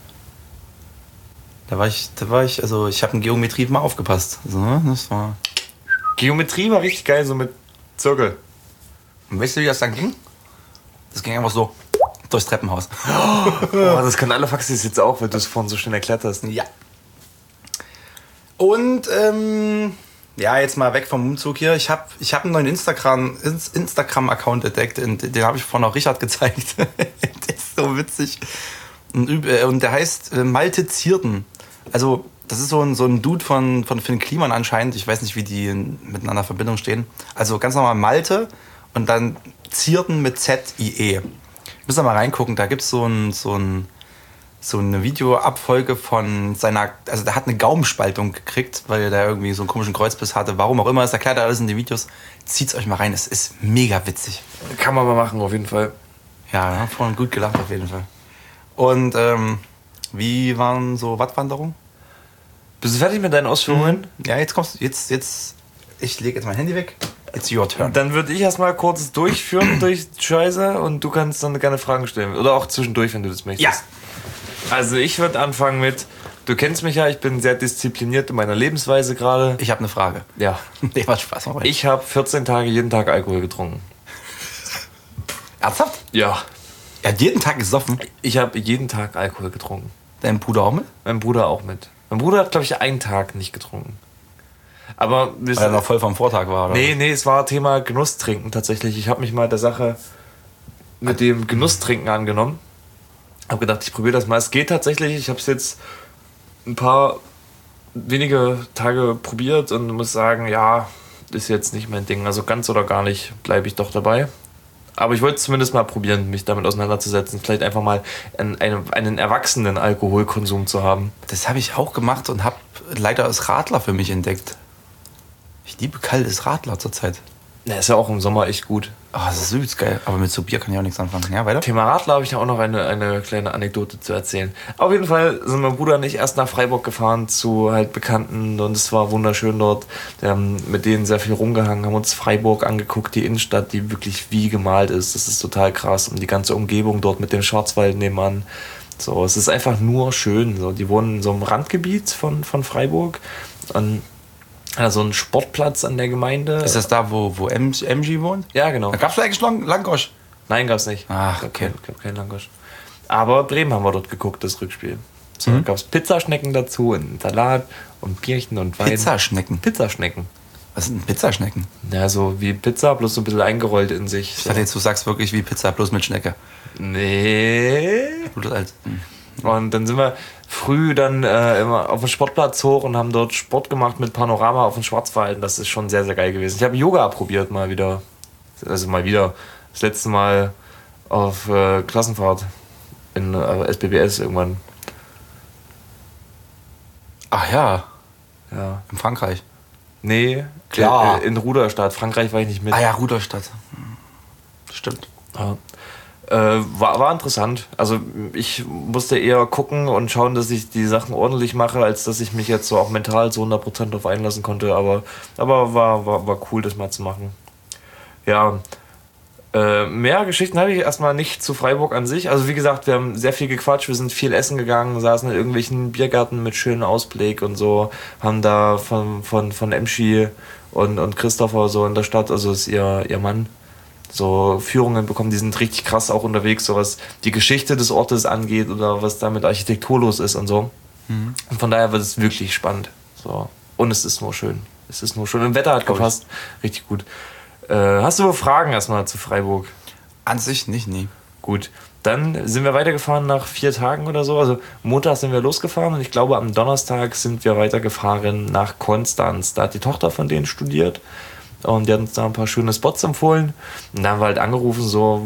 Da war ich, da war ich, also ich habe in Geometrie mal aufgepasst. Also, ne, das war. Geometrie war richtig geil, so mit Zirkel. Und weißt du, wie das dann ging? Das ging einfach so durchs Treppenhaus. Oh, das können alle Faxis jetzt auch, weil du es vorhin so schnell erklärt hast. Ja. Und ähm, ja, jetzt mal weg vom Umzug hier. Ich habe ich hab einen neuen Instagram, Ins- Instagram-Account entdeckt. Und den habe ich vorhin auch Richard gezeigt. Der ist so witzig. Und, üb- äh, und der heißt äh, Malte Zierden. Also, das ist so ein, so ein Dude von, von Finn Kliman anscheinend. Ich weiß nicht, wie die in, miteinander in Verbindung stehen. Also ganz normal Malte und dann Zierden mit Z I E. Müssen wir mal reingucken. Da gibt so ein, so ein so eine Videoabfolge von seiner, also der hat eine Gaumenspaltung gekriegt, weil der irgendwie so einen komischen Kreuzbiss hatte. Warum auch immer, das erklärt er alles in den Videos. Zieht's euch mal rein, es ist mega witzig. Kann man mal machen, auf jeden Fall. Ja, ja, vorhin gut gelacht auf jeden Fall. Und ähm, wie waren so Wattwanderungen? Bist du fertig mit deinen Ausführungen? Ja, jetzt kommst du, jetzt, jetzt, ich lege jetzt mein Handy weg. It's your turn. Dann würde ich erstmal kurz durchführen durch Scheiße und du kannst dann gerne Fragen stellen. Oder auch zwischendurch, wenn du das möchtest. Ja. Also ich würde anfangen mit, du kennst mich ja, ich bin sehr diszipliniert in meiner Lebensweise gerade. Ich habe eine Frage. Ja. Nee, macht Spaß. Mach weiter. Ich habe vierzehn Tage jeden Tag Alkohol getrunken. Ernsthaft? Ja. Er hat jeden Tag gesoffen. Ich habe jeden Tag Alkohol getrunken. Dein Bruder auch mit? Mein Bruder auch mit. Mein Bruder hat, glaube ich, einen Tag nicht getrunken. Aber wir Weil er noch voll vom Vortag war, oder? Nee, nee, es war Thema Genusstrinken tatsächlich. Ich habe mich mal der Sache mit dem Genusstrinken angenommen. Habe gedacht, ich probiere das mal. Es geht tatsächlich. Ich habe es jetzt ein paar wenige Tage probiert und muss sagen, ja, ist jetzt nicht mein Ding. Also ganz oder gar nicht bleibe ich doch dabei. Aber ich wollte zumindest mal probieren, mich damit auseinanderzusetzen. Vielleicht einfach mal einen, einen, einen erwachsenen Alkoholkonsum zu haben. Das habe ich auch gemacht und habe leider das Radler für mich entdeckt. Ich liebe kaltes Radler zurzeit. Ja, ist ja auch im Sommer echt gut. Oh, das ist übelst geil. Aber mit so Bier kann ich auch nichts anfangen. Ja, weiter? Thema Radler habe ich ja auch noch eine, eine kleine Anekdote zu erzählen. Auf jeden Fall sind mein Bruder und ich erst nach Freiburg gefahren zu halt Bekannten und es war wunderschön dort. Wir haben mit denen sehr viel rumgehangen, haben uns Freiburg angeguckt, die Innenstadt, die wirklich wie gemalt ist. Das ist total krass und die ganze Umgebung dort mit dem Schwarzwald nebenan. So, es ist einfach nur schön. So, die wohnen in so einem Randgebiet von, von Freiburg. Und also ein Sportplatz an der Gemeinde. Ist das da, wo, wo M G wohnt? Ja, genau. Da gab es eigentlich Lang Langosch. Nein, gab's nicht. Ach, Gab okay. kein, gab kein Langosch. Aber Bremen haben wir dort geguckt, das Rückspiel. So, Mhm. da gab's Pizzaschnecken dazu, einen Salat und Bierchen und Wein. Pizzaschnecken. Pizzaschnecken. Was sind Pizzaschnecken? Ja, so wie Pizza, bloß so ein bisschen eingerollt in sich. Ich So. dachte jetzt, du sagst wirklich wie Pizza, bloß mit Schnecke. Nee. Bloß als, hm. Und dann sind wir früh dann äh, immer auf den Sportplatz hoch und haben dort Sport gemacht mit Panorama auf dem Schwarzwald. Das ist schon sehr, sehr geil gewesen. Ich habe Yoga probiert mal wieder. Also mal wieder. Das letzte Mal auf äh, Klassenfahrt in äh, S B B S irgendwann. Ach ja, Ja. in Frankreich. Nee, Klar. äh, in Ruderstadt. Frankreich war ich nicht mit. Ah ja, Ruderstadt. Hm. Stimmt. Ja. Äh, war, war interessant. Also ich musste eher gucken und schauen, dass ich die Sachen ordentlich mache, als dass ich mich jetzt so auch mental so hundert Prozent darauf einlassen konnte. Aber, aber war, war, war cool, das mal zu machen. Ja, äh, mehr Geschichten habe ich erstmal nicht zu Freiburg an sich. Also wie gesagt, wir haben sehr viel gequatscht, wir sind viel essen gegangen, saßen in irgendwelchen Biergärten mit schönem Ausblick und so, haben da von, von, von Emschi und, und Christopher so in der Stadt, also ist ihr, ihr Mann, so Führungen bekommen, die sind richtig krass auch unterwegs, so was die Geschichte des Ortes angeht oder was da mit Architektur los ist und so. Mhm. Und von daher wird es wirklich spannend. So. Und es ist nur schön. Es ist nur schön. Und Wetter hat gepasst. Richtig gut. Äh, hast du Fragen erstmal zu Freiburg? An sich nicht, nie. Gut. Dann sind wir weitergefahren nach vier Tagen oder so. Also Montag sind wir losgefahren und ich glaube am Donnerstag sind wir weitergefahren nach Konstanz. Da hat die Tochter von denen studiert. Und die hat uns da ein paar schöne Spots empfohlen. Und da haben wir halt angerufen, so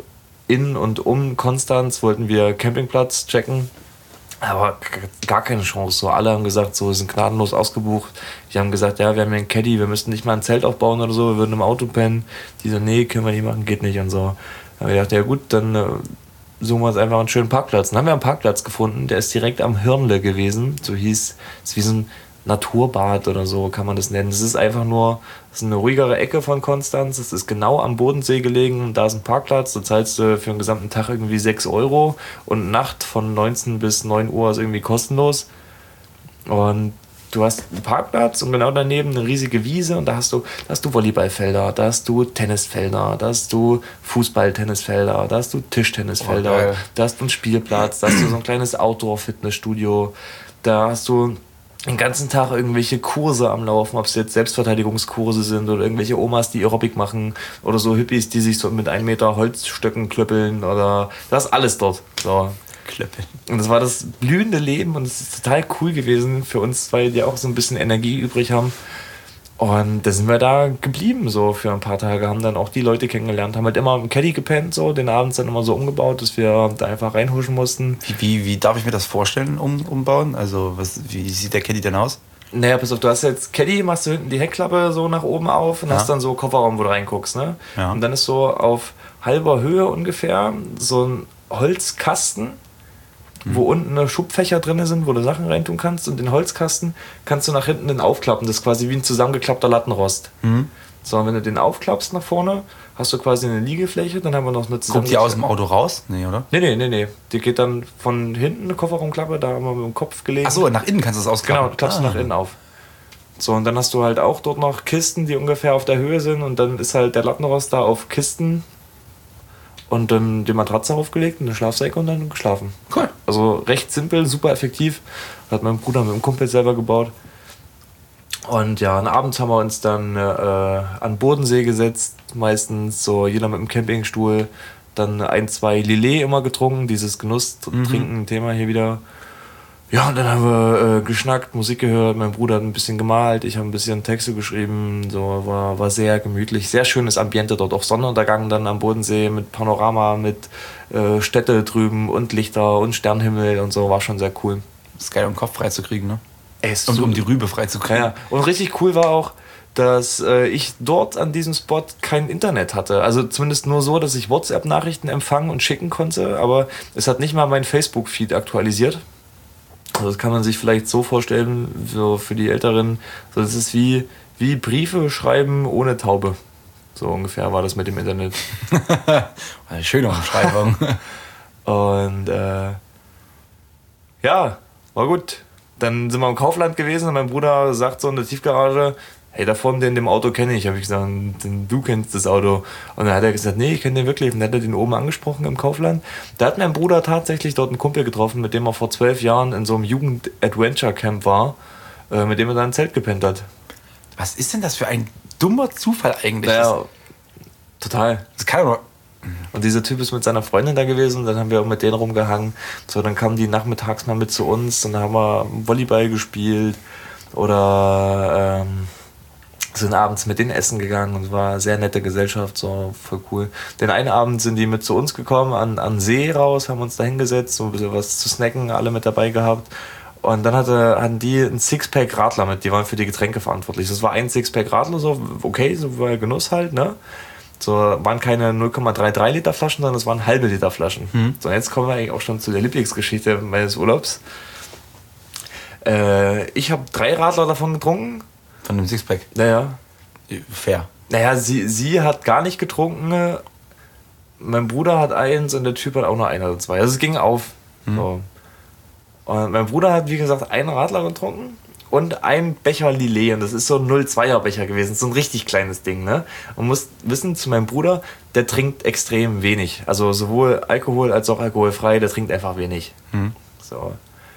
in und um Konstanz wollten wir Campingplatz checken. Aber gar keine Chance. So, alle haben gesagt, so, wir sind gnadenlos ausgebucht. Die haben gesagt, ja, wir haben hier einen Caddy, wir müssten nicht mal ein Zelt aufbauen oder so, wir würden im Auto pennen. Die so, nee, können wir nicht machen, geht nicht und so. Dann haben wir gedacht, ja gut, dann äh, suchen wir uns einfach einen schönen Parkplatz. Dann haben wir einen Parkplatz gefunden, der ist direkt am Hirnle gewesen. So hieß, ist wie so ein Naturbad oder so kann man das nennen. Das ist einfach nur, das ist eine ruhigere Ecke von Konstanz. Das ist genau am Bodensee gelegen. Da ist ein Parkplatz. Da zahlst du für den gesamten Tag irgendwie sechs Euro. Und Nacht von neunzehn bis neun Uhr ist irgendwie kostenlos. Und du hast einen Parkplatz und genau daneben eine riesige Wiese. Und da hast du, da hast du Volleyballfelder, da hast du Tennisfelder, da hast du Fußball-Tennisfelder, da hast du Tischtennisfelder, Oh, da hast du einen Spielplatz, da hast du so ein kleines Outdoor-Fitnessstudio. Da hast du den ganzen Tag irgendwelche Kurse am Laufen, ob es jetzt Selbstverteidigungskurse sind oder irgendwelche Omas, die Aerobic machen oder so Hippies, die sich so mit einem Meter Holzstöcken klöppeln oder das ist alles dort. So. Klöppeln. Und das war das blühende Leben und es ist total cool gewesen für uns zwei, die auch so ein bisschen Energie übrig haben. Und da sind wir da geblieben so für ein paar Tage, haben dann auch die Leute kennengelernt, haben halt immer im Caddy gepennt, so den abends dann immer so umgebaut, dass wir da einfach reinhuschen mussten. Wie, wie, wie darf ich mir das vorstellen, um, umbauen? Also was, wie sieht der Caddy denn aus? Naja, pass auf, du hast jetzt Caddy, machst du hinten die Heckklappe so nach oben auf und Ja. hast dann so Kofferraum, wo du reinguckst, ne? Ja. Und dann ist so auf halber Höhe ungefähr so ein Holzkasten, wo unten eine Schubfächer drin sind, wo du Sachen reintun kannst. Und den Holzkasten kannst du nach hinten den aufklappen. Das ist quasi wie ein zusammengeklappter Lattenrost. Mhm. So, und wenn du den aufklappst nach vorne, hast du quasi eine Liegefläche. Dann haben wir noch eine Guckt die aus dem Auto raus? Nee, oder? Nee, nee, nee, nee. Die geht dann von hinten eine Kofferraumklappe, da haben wir mit dem Kopf gelegt. Achso, nach innen kannst du es ausklappen. Genau, klappst ah. du nach innen auf. So, und dann hast du halt auch dort noch Kisten, die ungefähr auf der Höhe sind. Und dann ist halt der Lattenrost da auf Kisten und dann die Matratze aufgelegt und eine Schlafsäcke und dann geschlafen. Cool. Also recht simpel, super effektiv. Hat mein Bruder mit dem Kumpel selber gebaut. Und ja, und abends haben wir uns dann äh, an den Bodensee gesetzt, meistens so jeder mit dem Campingstuhl. Dann ein, zwei Lillet immer getrunken, dieses Genuss-Trinken-Thema hier wieder. Ja, und dann haben wir äh, geschnackt, Musik gehört, mein Bruder hat ein bisschen gemalt, ich habe ein bisschen Texte geschrieben, so war, war sehr gemütlich, sehr schönes Ambiente dort, auch Sonnenuntergang dann am Bodensee mit Panorama, mit äh, Städte drüben und Lichter und Sternenhimmel und so, war schon sehr cool. Das ist geil, um den Kopf frei zu kriegen, ne? Ey, ist Und so- um die Rübe frei zu kriegen. ja, und richtig cool war auch, dass äh, ich dort an diesem Spot kein Internet hatte. Also zumindest nur so, dass ich WhatsApp-Nachrichten empfangen und schicken konnte, aber es hat nicht mal mein Facebook-Feed aktualisiert. Also das kann man sich vielleicht so vorstellen, so für die Älteren, so das ist wie, wie Briefe schreiben ohne Taube. So ungefähr war das mit dem Internet. Eine schöne Umschreibung. Und äh, ja, war gut. Dann sind wir im Kaufland gewesen und mein Bruder sagt so in der Tiefgarage, hey, da vorne in dem Auto kenne ich. Habe ich gesagt, du kennst das Auto. Und dann hat er gesagt, nee, ich kenne den wirklich. Und dann hat er den oben angesprochen im Kaufland. Da hat mein Bruder tatsächlich dort einen Kumpel getroffen, mit dem er vor zwölf Jahren in so einem Jugend-Adventure-Camp war, äh, mit dem er dann ein Zelt gepennt hat. Was ist denn das für ein dummer Zufall eigentlich? Naja, total. Das kann doch... Und dieser Typ ist mit seiner Freundin da gewesen, dann haben wir auch mit denen rumgehangen. So, dann kamen die nachmittags mal mit zu uns, dann haben wir Volleyball gespielt oder ähm, sind abends mit denen essen gegangen und es war eine sehr nette Gesellschaft, so voll cool. Den einen Abend sind die mit zu uns gekommen, an, an See raus, haben uns da hingesetzt, so ein bisschen was zu snacken, alle mit dabei gehabt. Und dann hatte, hatten die ein Sixpack Radler mit, die waren für die Getränke verantwortlich. Das war ein Sixpack Radler, so okay, so war Genuss halt, ne? So, waren keine null Komma dreiunddreißig Liter Flaschen, sondern es waren halbe Liter Flaschen. Mhm. So, jetzt kommen wir eigentlich auch schon zu der Lieblingsgeschichte meines Urlaubs. Äh, ich habe drei Radler davon getrunken. Von dem Sixpack? Naja. Fair. Naja, sie, sie hat gar nicht getrunken. Mein Bruder hat eins und der Typ hat auch noch ein oder zwei. Also es ging auf. Mhm. So. Und mein Bruder hat, wie gesagt, einen Radler getrunken. Und ein Becher Lillet, und das ist so ein null Komma zweier Becher gewesen, so ein richtig kleines Ding, ne? Man muss wissen, zu meinem Bruder, der trinkt extrem wenig. Also sowohl Alkohol als auch alkoholfrei, der trinkt einfach wenig. Hm. So.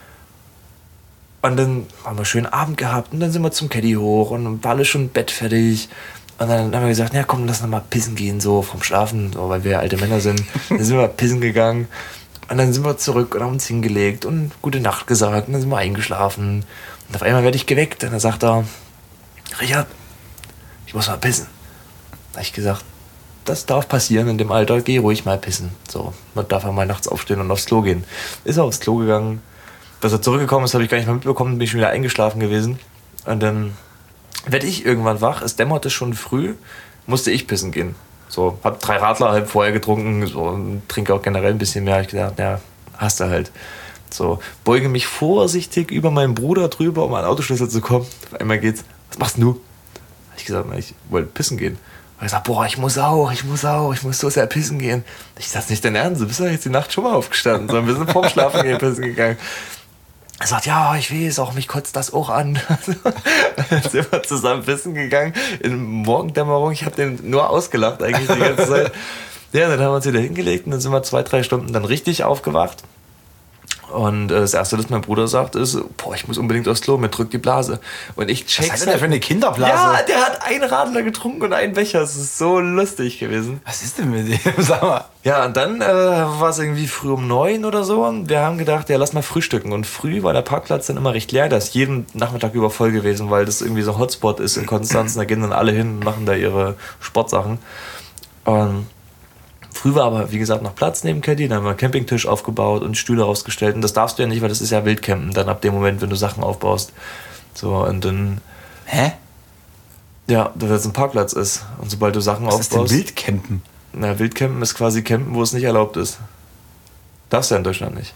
Und dann haben wir einen schönen Abend gehabt und dann sind wir zum Caddy hoch und war alles schon bettfertig. Und dann haben wir gesagt, ja komm, lass noch mal pissen gehen, so vom Schlafen, so, weil wir ja alte Männer sind. Dann sind wir pissen gegangen und dann sind wir zurück und haben uns hingelegt und gute Nacht gesagt und dann sind wir eingeschlafen. Und auf einmal werde ich geweckt und dann sagt er, Richard, ich muss mal pissen. Da habe ich gesagt, das darf passieren in dem Alter, geh ruhig mal pissen. So, man darf er mal nachts aufstehen und aufs Klo gehen. Ist er aufs Klo gegangen. Dass er zurückgekommen ist, habe ich gar nicht mehr mitbekommen, bin ich schon wieder eingeschlafen gewesen. Und dann werde ich irgendwann wach, es dämmerte schon früh, musste ich pissen gehen. So, hab drei Radler halb vorher getrunken, so, und trinke auch generell ein bisschen mehr. Ich gedacht, ja, hast du halt. So, beuge mich vorsichtig über meinen Bruder drüber, um an den Autoschlüssel zu kommen. Auf einmal geht's, was machst du? Hab ich gesagt, ich wollte pissen gehen. Und ich sag, boah, ich muss auch, ich muss auch, ich muss so sehr pissen gehen. Ich sag, nicht dein Ernst, du bist ja jetzt die Nacht schon mal aufgestanden, sondern wir sind vorm Schlafen gehen pissen gegangen. Er sagt, ja, ich weiß auch, mich kotzt das auch an. Dann sind wir zusammen pissen gegangen in Morgendämmerung. Ich habe den nur ausgelacht eigentlich die ganze Zeit. Ja, dann haben wir uns wieder hingelegt und dann sind wir zwei, drei Stunden dann richtig aufgewacht. Und äh, das Erste, was mein Bruder sagt, ist, boah, ich muss unbedingt aufs Klo, mir drückt die Blase. Und ich check's. Was ist denn der für eine Kinderblase? Ja, der hat einen Radler getrunken und einen Becher. Das ist so lustig gewesen. Was ist denn mit dem? Sag mal. Ja, und dann äh, war es irgendwie früh um neun oder so. Und wir haben gedacht, ja, lass mal frühstücken. Und früh war der Parkplatz dann immer recht leer. Der ist jeden Nachmittag über voll gewesen, weil das irgendwie so ein Hotspot ist in Konstanz. Da gehen dann alle hin und machen da ihre Sportsachen. Und früh war aber, wie gesagt, noch Platz neben Caddy, dann haben wir einen Campingtisch aufgebaut und Stühle rausgestellt. Und das darfst du ja nicht, weil das ist ja Wildcampen, dann ab dem Moment, wenn du Sachen aufbaust. So, und dann... Hä? Ja, dass das ein Parkplatz ist. Und sobald du Sachen Was aufbaust... Was ist denn Wildcampen? Na, Wildcampen ist quasi Campen, wo es nicht erlaubt ist. Darfst du ja in Deutschland nicht.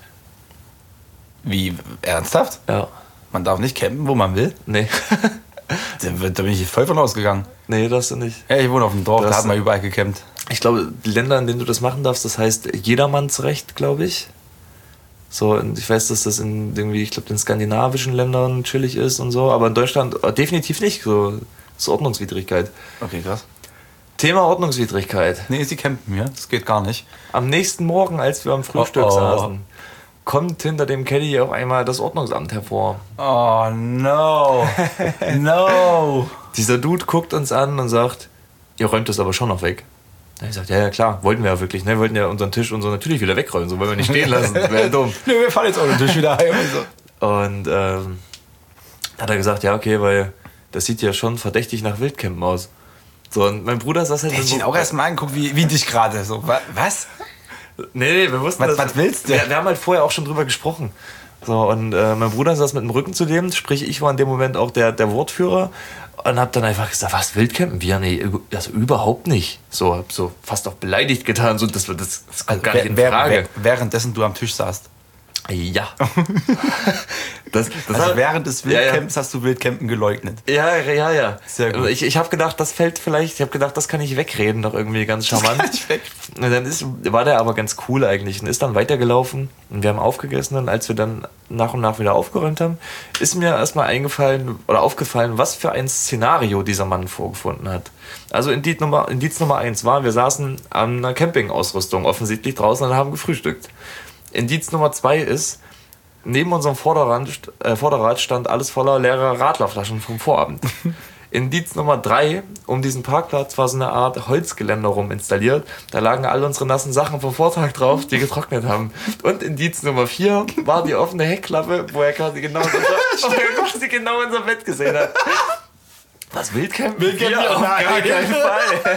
Wie, ernsthaft? Ja. Man darf nicht campen, wo man will? Nee. Da, da bin ich voll von ausgegangen. Nee, darfst du nicht. Ja, ich wohne auf dem Dorf, Das- da hat man überall gecampt. Ich glaube, die Länder, in denen du das machen darfst, das heißt Jedermannsrecht, glaube ich. So, und ich weiß, dass das in irgendwie, ich glaube, in skandinavischen Ländern chillig ist und so, aber in Deutschland definitiv nicht. So, das ist Ordnungswidrigkeit. Okay, krass. Thema Ordnungswidrigkeit. Nee, sie campen, ja? Das geht gar nicht. Am nächsten Morgen, als wir am Frühstück Oh, oh. saßen, kommt hinter dem Caddy auf einmal das Ordnungsamt hervor. Oh, no. No. Dieser Dude guckt uns an und sagt, ihr räumt das aber schon noch weg. Da hab ich gesagt, ja, ja, klar, wollten wir ja wirklich, ne? Wir wollten ja unseren Tisch und so natürlich wieder wegräumen, so wollen wir nicht stehen lassen, das wäre ja dumm. Nee, wir fahren jetzt auch den Tisch wieder heim und so. Und ähm, hat er gesagt, ja, okay, weil das sieht ja schon verdächtig nach Wildcampen aus. So, und mein Bruder saß halt... Hätte ich so- ihn auch erst mal angeguckt, wie, wie dich gerade so. Wa- Was? Nee, nee, wir wussten Was- das- was willst du? Wir, wir haben halt vorher auch schon drüber gesprochen. So, und äh, mein Bruder saß mit dem Rücken zu dem, sprich, ich war in dem Moment auch der, der Wortführer und hab dann einfach gesagt, was, Wildcampen? Wir? Nee, also überhaupt nicht. So, hab so fast auch beleidigt getan, so, das, das, das kommt gar nicht in Wäh- Frage. wäh- Währenddessen du am Tisch saßt. Ja. das, das Also hat- während des Ja, ja. Wildcamps hast du Wildcampen geleugnet. Ja, ja, ja. Sehr gut. Ich, ich habe gedacht, das fällt vielleicht, ich habe gedacht, das kann ich wegreden, doch irgendwie ganz charmant. kann ich weg. Und dann ist, war der aber ganz cool eigentlich und ist dann weitergelaufen und wir haben aufgegessen und als wir dann nach und nach wieder aufgeräumt haben, ist mir erstmal eingefallen oder aufgefallen, was für ein Szenario dieser Mann vorgefunden hat. Also Indiz Nummer, Indiz Nummer eins war, wir saßen an einer Campingausrüstung offensichtlich draußen und haben gefrühstückt. Indiz Nummer zwei ist, neben unserem Vorderrad, äh, Vorderrad stand alles voller leerer Radlerflaschen vom Vorabend. Indiz Nummer drei, um diesen Parkplatz war so eine Art Holzgeländer rum installiert. Da lagen all unsere nassen Sachen vom Vortag drauf, die getrocknet haben. Und Indiz Nummer vier war die offene Heckklappe, wo er quasi genau unser, wo er quasi genau unser Bett gesehen hat. Was, Wildcamp? Wildcamp? Ja, auf Nein. gar keinen Fall.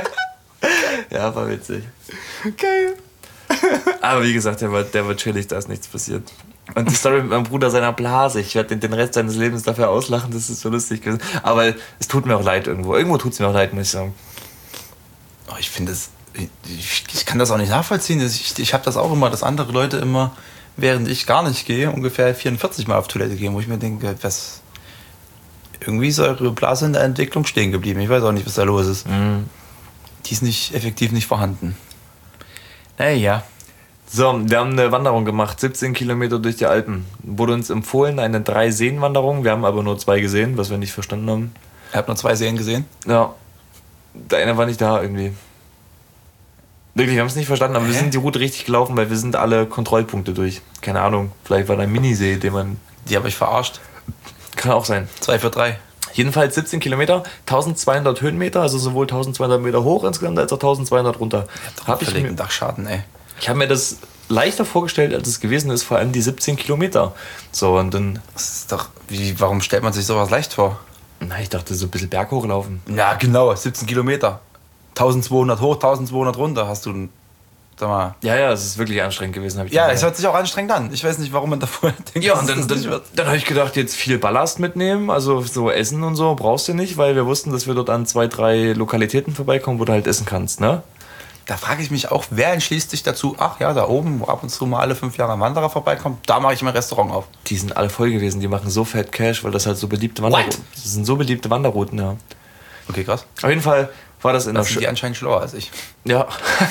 Ja, war witzig. Geil. Aber wie gesagt, der war, der war chillig, da ist nichts passiert. Und die Story mit meinem Bruder seiner Blase, ich werde den, den Rest seines Lebens dafür auslachen, das ist so lustig gewesen. Aber es tut mir auch leid irgendwo. Irgendwo tut es mir auch leid, muss ich sagen. Oh, ich finde das, ich, ich kann das auch nicht nachvollziehen. Ich, ich habe das auch immer, dass andere Leute immer, während ich gar nicht gehe, ungefähr vierundvierzig Mal auf Toilette gehen, wo ich mir denke, was, irgendwie ist eure Blase in der Entwicklung stehen geblieben. Ich weiß auch nicht, was da los ist. Mhm. Die ist nicht effektiv nicht vorhanden. Naja. So, wir haben eine Wanderung gemacht, siebzehn Kilometer durch die Alpen. Wurde uns empfohlen, eine Drei-Seen-Wanderung. Wir haben aber nur zwei gesehen, was wir nicht verstanden haben. Ihr habt nur zwei Seen gesehen? Ja, der eine war nicht da irgendwie. Wirklich, wir haben es nicht verstanden, aber Hä? wir sind die Route richtig gelaufen, weil wir sind alle Kontrollpunkte durch. Keine Ahnung, vielleicht war da ein Minisee, den man... Die habe ich verarscht. Kann auch sein. Zwei für drei. Jedenfalls siebzehn Kilometer, tausendzweihundert Höhenmeter, also sowohl tausendzweihundert Meter hoch insgesamt als auch tausendzweihundert runter. Hab ich mir, mir Dachschaden, ey. ich habe mir das leichter vorgestellt, als es gewesen ist, vor allem die siebzehn Kilometer. So, und dann... Das ist doch, wie, warum stellt man sich sowas leicht vor? Na, ich dachte, so ein bisschen Berg hochlaufen. Ja, genau, siebzehn Kilometer. tausendzweihundert hoch, tausendzweihundert runter, hast du, sag mal. Ja, ja, es ist wirklich anstrengend gewesen. Hab ich Ja, dann es hört sich auch anstrengend an. Ich weiß nicht, warum man davor denkt, Ja, dass und dann, das dann, nicht wird. dann habe ich gedacht, jetzt viel Ballast mitnehmen, also so Essen und so brauchst du nicht, weil wir wussten, dass wir dort an zwei, drei Lokalitäten vorbeikommen, wo du halt essen kannst, ne? Da frage ich mich auch, wer entschließt sich dazu, ach ja, da oben, wo ab und zu mal alle fünf Jahre ein Wanderer vorbeikommt, da mache ich mein Restaurant auf. Die sind alle voll gewesen, die machen so fett Cash, weil das halt so beliebte Wanderrouten. Das sind so beliebte Wanderrouten, ja. Okay, krass. Auf jeden Fall war das in Da der sind die Sch- anscheinend schlauer als ich. Ja,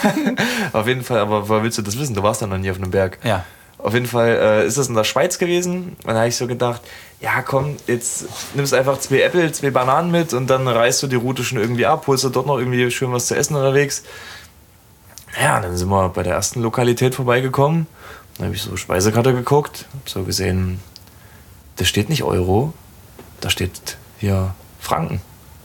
auf jeden Fall, aber woher willst du das wissen? Du warst ja noch nie auf einem Berg. Ja. Auf jeden Fall äh, ist das in der Schweiz gewesen. Und da habe ich so gedacht, ja komm, jetzt nimmst einfach zwei Äpfel, zwei Bananen mit und dann reißt du die Route schon irgendwie ab, holst du dort noch irgendwie schön was zu essen unterwegs. Ja, dann sind wir bei der ersten Lokalität vorbeigekommen. Dann habe ich so Speisekarte geguckt, hab so gesehen, da steht nicht Euro, da steht hier Franken.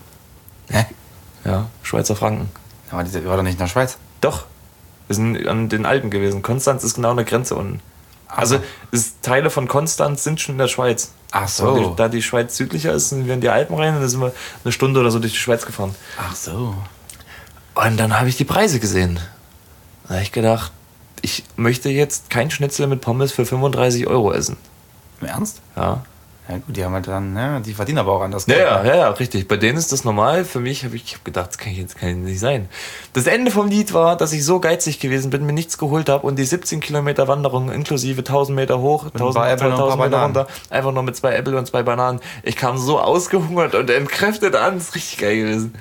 Hä? Ja, Schweizer Franken. Aber die war doch nicht in der Schweiz. Doch, wir sind an den Alpen gewesen. Konstanz ist genau an der Grenze unten. Also ist, Teile von Konstanz sind schon in der Schweiz. Ach So. so. Die, da die Schweiz südlicher ist, sind wir in die Alpen rein und dann sind wir eine Stunde oder so durch die Schweiz gefahren. Ach so. Und dann habe ich die Preise gesehen. Da habe ich gedacht, ich möchte jetzt kein Schnitzel mit Pommes für fünfunddreißig Euro essen. Im Ernst? Ja. Ja gut, die haben halt dann, ja, die verdienen aber auch anders. Ja, Geld, ja, ne? ja, ja, richtig. Bei denen ist das normal. Für mich habe ich, ich hab gedacht, das kann ich jetzt kann ich nicht sein. Das Ende vom Lied war, dass ich so geizig gewesen bin, mir nichts geholt habe und die siebzehn Kilometer Wanderung inklusive tausend Meter hoch, ein tausend, paar Äpfeln und ein paar zweitausend Meter Bananen. runter, einfach nur mit zwei Äpfeln und zwei Bananen. Ich kam so ausgehungert und entkräftet an. Das ist richtig geil gewesen.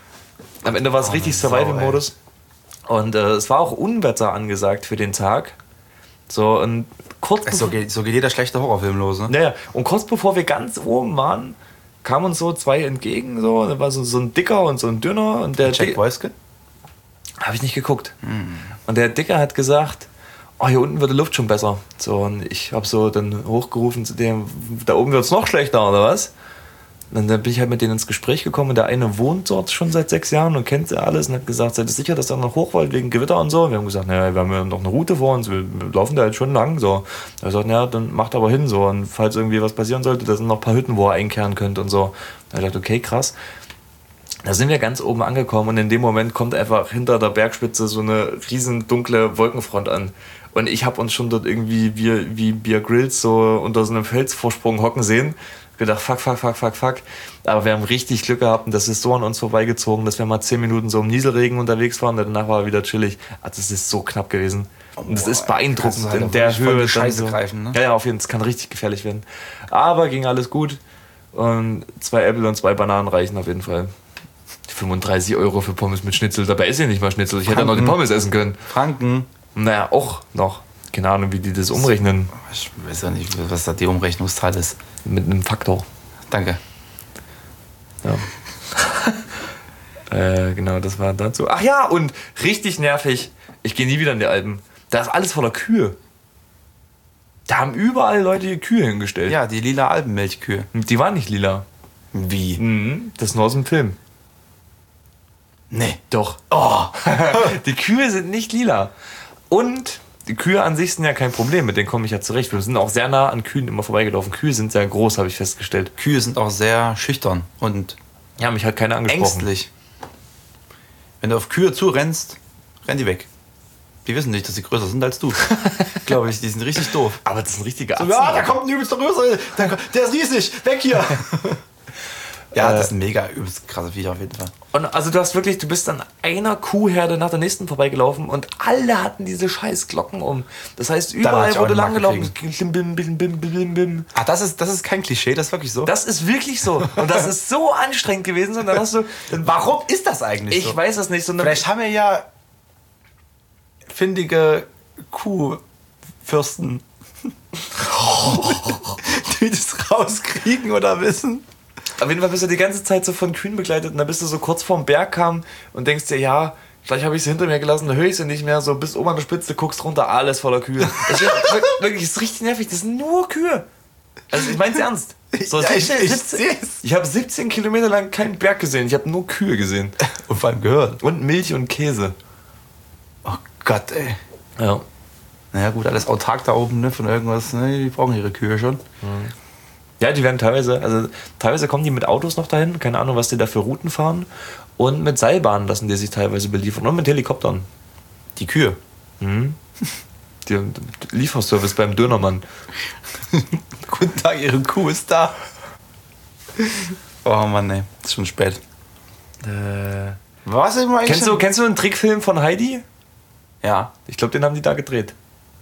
Am Ende war es Oh, richtig Sau, Survival-Modus. Und äh, es war auch Unwetter angesagt für den Tag. So, und kurz So geht, so geht jeder schlechte Horrorfilm los, ne? naja, und kurz bevor wir ganz oben waren, kamen uns so zwei entgegen. So. Da war so, so ein Dicker und so ein Dünner. Und der Jack Dick- Wolfskin? Habe ich nicht geguckt. Und der Dicker hat gesagt, oh, hier unten wird die Luft schon besser. So, und ich habe so dann hochgerufen zu dem, da oben wird es noch schlechter, oder was? Und dann bin ich halt mit denen ins Gespräch gekommen. Und der eine wohnt dort schon seit sechs Jahren und kennt alles und hat gesagt, seid ihr sicher, dass ihr noch hoch wollt wegen Gewitter und so? Wir haben gesagt, naja, wir haben ja noch eine Route vor uns, wir laufen da halt schon lang. So. Er sagt, ja, dann macht aber hin. So. Und falls irgendwie was passieren sollte, da sind noch ein paar Hütten, wo er einkehren könnt und so. Da habe ich gedacht, okay, krass. Da sind wir ganz oben angekommen und in dem Moment kommt einfach hinter der Bergspitze so eine riesen dunkle Wolkenfront an. Und ich habe uns schon dort irgendwie wie, wie Bear Grylls so unter so einem Felsvorsprung hocken sehen. Gedacht, fuck, fuck, fuck, fuck, fuck. Aber wir haben richtig Glück gehabt und das ist so an uns vorbeigezogen, dass wir mal zehn Minuten so im Nieselregen unterwegs waren und danach war er wieder chillig. Also das ist so knapp gewesen. Und das ist beeindruckend kannst du halt in auch der wirklich voll Höhe. die Scheiße dann so. greifen, ne? Ja, ja, auf jeden Fall. Es kann richtig gefährlich werden. Aber ging alles gut. Und zwei Äpfel und zwei Bananen reichen auf jeden Fall. fünfunddreißig Euro für Pommes mit Schnitzel. Dabei esse ich nicht mal Schnitzel. Ich hätte ja noch die Pommes essen können. Franken. Naja, auch noch. Keine Ahnung, wie die das umrechnen. Ich weiß ja nicht, was da die Umrechnungszahl ist. Mit einem Faktor. Danke. Ja. äh, genau, das war dazu. Ach ja, und richtig nervig. Ich gehe nie wieder in die Alpen. Da ist alles voller Kühe. Da haben überall Leute die Kühe hingestellt. Ja, die lila Alpenmilchkühe. Die waren nicht lila. Wie? Mhm, das ist nur aus dem Film. Nee. Doch. Oh. Die Kühe sind nicht lila. Und die Kühe an sich sind ja kein Problem, mit denen komme ich ja zurecht. Wir sind auch sehr nah an Kühen immer vorbeigelaufen. Kühe sind sehr groß, habe ich festgestellt. Kühe sind auch sehr schüchtern und Ja, mich hat keiner angesprochen. ängstlich. Wenn du auf Kühe zurennst, renn die weg. Die wissen nicht, dass sie größer sind als du. Glaube ich, die sind richtig doof. Aber das sind richtige So, Atzen. ja, da kommt ein übelster Rösel. Der, der ist riesig. Weg hier. Ja, Äh, das sind mega übelst krasse Viecher auf jeden Fall. Und also du hast wirklich, du bist an einer Kuhherde nach der nächsten vorbeigelaufen und alle hatten diese scheiß Glocken um. Das heißt, hab überall ich auch wurde eine lang Macke gelaufen. Bim, bim, bim, bim, bim. Ach, das ist, das ist kein Klischee, das ist wirklich so. Das ist wirklich so. Und das ist so anstrengend gewesen. Und dann hast du. Dann, Warum ist das eigentlich ich so? weiß das nicht. Sondern Vielleicht haben wir ja findige Kuhfürsten, die das rauskriegen oder wissen. auf jeden Fall bist du die ganze Zeit so von Kühen begleitet und dann bist du so kurz vorm Berg kam und denkst dir, ja, vielleicht habe ich sie hinter mir gelassen, dann höre ich sie nicht mehr, so bis oben an der Spitze, guckst runter, alles voller Kühe. Das ist wirklich, das ist richtig nervig, das sind nur Kühe. Also ich mein's ernst. So, Ja, ich- siebzehn, ich siebzehn, seh's. ich habe siebzehn Kilometer lang keinen Berg gesehen, ich habe nur Kühe gesehen. Und vor allem gehört. Und Milch und Käse. Oh Gott, ey. Ja. Naja gut, alles autark da oben, ne, von irgendwas, ne, die brauchen ihre Kühe schon. Ja, die werden teilweise, also teilweise kommen die mit Autos noch dahin, keine Ahnung, was die da für Routen fahren. Und mit Seilbahnen lassen die sich teilweise beliefern und mit Helikoptern. Die Kühe. Der Lieferservice beim Dönermann. Guten Tag, ihre Kuh ist da. Oh Mann, ey, ist schon spät. Äh, Was immer eigentlich? kennst, du, kennst du einen Trickfilm von Heidi? Ja, Ich glaube, den haben die da gedreht.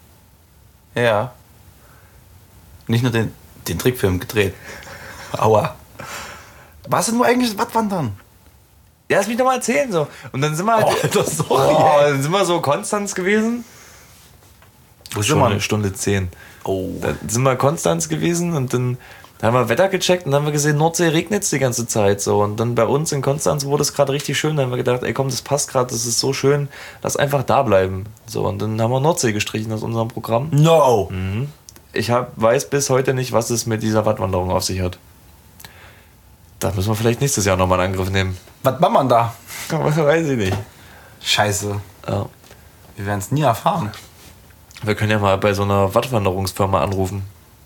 ja. Nicht nur den, den Trickfilm gedreht. Aua. Was sind nur eigentlich Wattwandern? Ja, lass mich doch mal erzählen so. Und dann sind wir halt, Oh, Alter, sorry, oh, ey. dann sind wir so Konstanz gewesen. Wo sind Stunde, wir? Stunde zehn. Oh. Dann sind wir Konstanz gewesen und dann, dann haben wir Wetter gecheckt und dann haben wir gesehen, Nordsee regnet die ganze Zeit so. Und dann bei uns in Konstanz wurde es gerade richtig schön. Dann haben wir gedacht, ey komm, das passt gerade, das ist so schön, lass einfach da bleiben. So, und dann haben wir Nordsee gestrichen aus unserem Programm. No. Ich hab, weiß bis heute nicht, was es mit dieser Wattwanderung auf sich hat. Da müssen wir vielleicht nächstes Jahr nochmal einen Angriff nehmen. Was macht man da? Weiß ich nicht. Scheiße. Ja. Wir werden es nie erfahren. Wir können ja mal bei so einer Wattwanderungsfirma anrufen.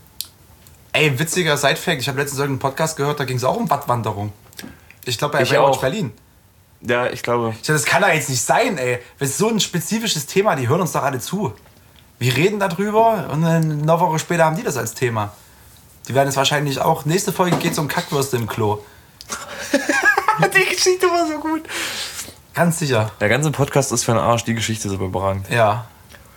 Ey, witziger Sidefact. Ich habe letztens irgendeinen Podcast gehört, da ging es auch um Wattwanderung. Ich glaube bei Ich Baywatch auch. Berlin. Ja, ich glaube. Ich dachte, das kann doch jetzt nicht sein, ey. Das ist so ein spezifisches Thema, die hören uns doch alle zu. Wir reden darüber und dann eine Woche später haben die das als Thema. Die werden es wahrscheinlich auch. Nächste Folge geht es um Kackwürste im Klo. Die Geschichte war so gut. Ganz sicher. Der ganze Podcast ist für den Arsch, die Geschichte ist aber überragend. Ja.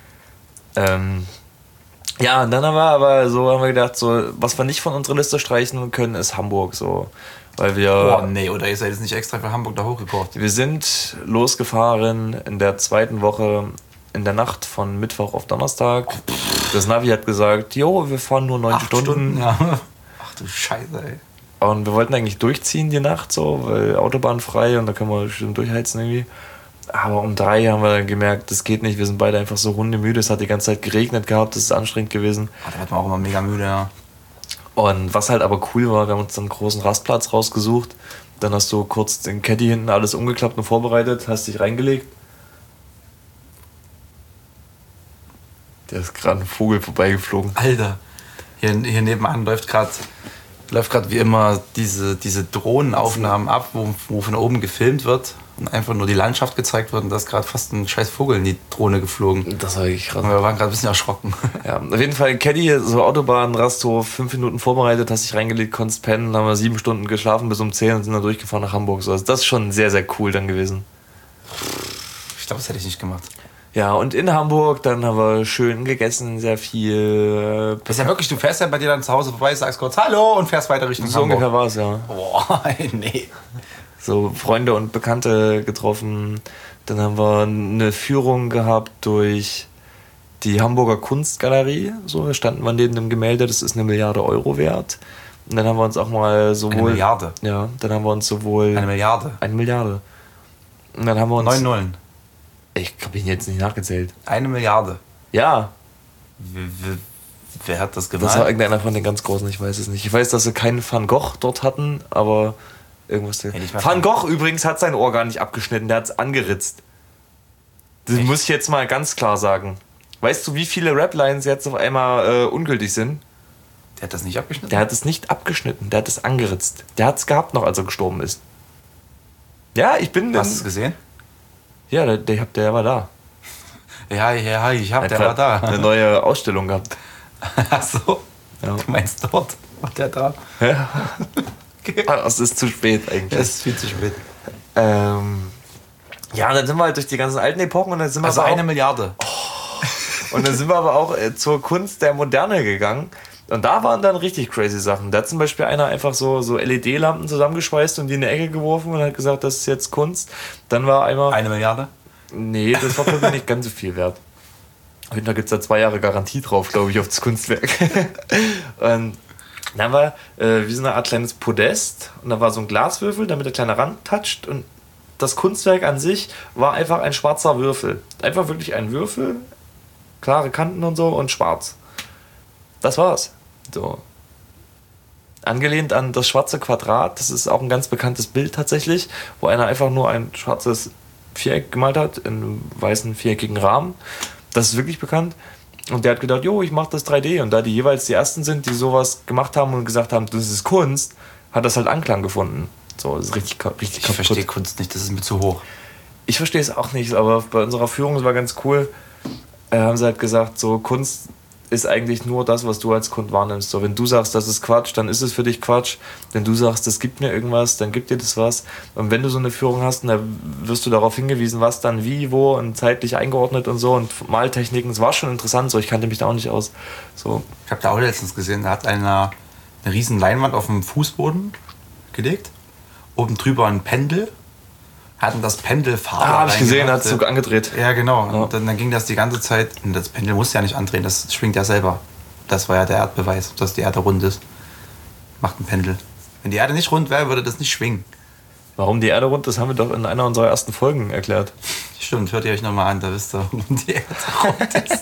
Ähm, ja, und dann haben wir aber so haben wir gedacht, so, was wir nicht von unserer Liste streichen können, ist Hamburg. So. Weil wir, Oh nee, oder ihr seid jetzt nicht extra für Hamburg da hochgekocht. wir sind losgefahren in der zweiten Woche, in der Nacht von Mittwoch auf Donnerstag. Das Navi hat gesagt, jo, wir fahren nur neun Acht Stunden. Ja. Ach du Scheiße, ey. Und wir wollten eigentlich durchziehen die Nacht so, weil Autobahn frei und da können wir schön durchheizen irgendwie. Aber um drei haben wir dann gemerkt, das geht nicht. Wir sind beide einfach so hundemüde. Es hat die ganze Zeit geregnet gehabt, das ist anstrengend gewesen. Ah, da wird man auch immer mega müde, ja. Und was halt aber cool war, wir haben uns dann einen großen Rastplatz rausgesucht. Dann hast du kurz den Caddy hinten alles umgeklappt und vorbereitet, hast dich reingelegt. Der ist gerade ein Vogel vorbeigeflogen. Alter, hier, hier nebenan läuft gerade läuft gerade wie immer diese, diese Drohnenaufnahmen ab, wo, wo von oben gefilmt wird und einfach nur die Landschaft gezeigt wird und da ist gerade fast ein scheiß Vogel in die Drohne geflogen. Das war wirklich krass. Und wir waren gerade ein bisschen erschrocken. Ja, auf jeden Fall Caddy, so Autobahn, Rasthof, fünf Minuten vorbereitet, hast dich reingelegt, konntest pennen, haben wir sieben Stunden geschlafen bis um zehn und sind dann durchgefahren nach Hamburg. So, also das ist schon sehr, sehr cool dann gewesen. Ich glaube, das hätte ich nicht gemacht. Ja, und in Hamburg, dann haben wir schön gegessen, sehr viel. Das ist ja wirklich, du fährst ja bei dir dann zu Hause vorbei, sagst kurz Hallo und fährst weiter Richtung So Hamburg. ungefähr war es, ja. Boah, nee. So Freunde und Bekannte getroffen. Dann haben wir eine Führung gehabt durch die Hamburger Kunstgalerie. So, da standen wir neben einem Gemälde, das ist eine Milliarde Euro wert. Und dann haben wir uns auch mal sowohl... Eine Milliarde? Ja, dann haben wir uns sowohl... Eine Milliarde. Eine Milliarde. Und dann haben wir uns... Neun Nullen. Ich habe ihn jetzt nicht nachgezählt. Eine Milliarde. Ja, Wie, wie, Wer hat das gemalt? Das war irgendeiner von den ganz Großen, ich weiß es nicht. Ich weiß, dass sie keinen Van Gogh dort hatten, aber irgendwas. Ja, nicht mal Van Van- Gogh übrigens hat sein Ohr gar nicht abgeschnitten, der hat es angeritzt. Das Echt? muss ich jetzt mal ganz klar sagen. Weißt du, wie viele Raplines jetzt auf einmal äh, ungültig sind? Der hat das nicht abgeschnitten? Der hat es nicht abgeschnitten, der hat es angeritzt. Der hat es gehabt noch, als er gestorben ist. Ja, ich bin... Hast du es gesehen? Ja, der, der, der war da. Ja, ja, ich hab, Er der hat war da. eine neue Ausstellung gehabt. Ach so. Ja. Du meinst dort? War der da? Okay. Ah, es ist zu spät eigentlich. Es ist viel zu spät. Ähm, ja, und dann sind wir halt durch die ganzen alten Epochen und dann sind wir Also aber eine auch, Milliarde. und dann sind wir aber auch äh, zur Kunst der Moderne gegangen. Und da waren dann richtig crazy Sachen. Da hat zum Beispiel einer einfach so, so L E D-Lampen zusammengeschweißt und die in eine Ecke geworfen und hat gesagt, das ist jetzt Kunst. Dann war einmal... Eine Milliarde? Nee, das war für mich nicht ganz so viel wert. Auf jeden Fall gibt es da zwei Jahre Garantie drauf, glaube ich, auf das Kunstwerk. Und dann war äh, wie so eine Art kleines Podest und da war so ein Glaswürfel, damit der kleine Rand toucht und das Kunstwerk an sich war einfach ein schwarzer Würfel. Einfach wirklich ein Würfel, klare Kanten und so und schwarz. Das war's. So. Angelehnt an das schwarze Quadrat, das ist auch ein ganz bekanntes Bild tatsächlich, wo einer einfach nur ein schwarzes Viereck gemalt hat, in einem weißen viereckigen Rahmen. Das ist wirklich bekannt. Und der hat gedacht, jo, ich mache das drei D. Und da die jeweils die Ersten sind, die sowas gemacht haben und gesagt haben, das ist Kunst, hat das halt Anklang gefunden. So, das ist richtig, richtig Ich verstehe Kunst nicht, das ist mir zu hoch. Ich verstehe es auch nicht, aber bei unserer Führung, das war ganz cool, äh, haben sie halt gesagt, so Kunst ist eigentlich nur das, was du als Kunst wahrnimmst. So, wenn du sagst, das ist Quatsch, dann ist es für dich Quatsch. Wenn du sagst, das gibt mir irgendwas, dann gibt dir das was. Und wenn du so eine Führung hast, dann wirst du darauf hingewiesen, was dann wie, wo und zeitlich eingeordnet und so und Maltechniken. Es war schon interessant, so ich kannte mich da auch nicht aus. So. Ich habe da auch letztens gesehen, da hat einer eine riesen Leinwand auf dem Fußboden gelegt. Oben drüber ein Pendel. Hatten das Pendel Farbe. Ah, hab ich gesehen, hat reingemacht. es so angedreht. Ja, genau. Ja. Und dann, dann ging das die ganze Zeit. Und das Pendel musste ja nicht andrehen, das schwingt ja selber. Das war ja der Erdbeweis, dass die Erde rund ist. Macht ein Pendel. Wenn die Erde nicht rund wäre, würde das nicht schwingen. Warum die Erde rund ist, haben wir doch in einer unserer ersten Folgen erklärt. Stimmt, hört ihr euch nochmal an, da wisst ihr, warum die Erde rund ist.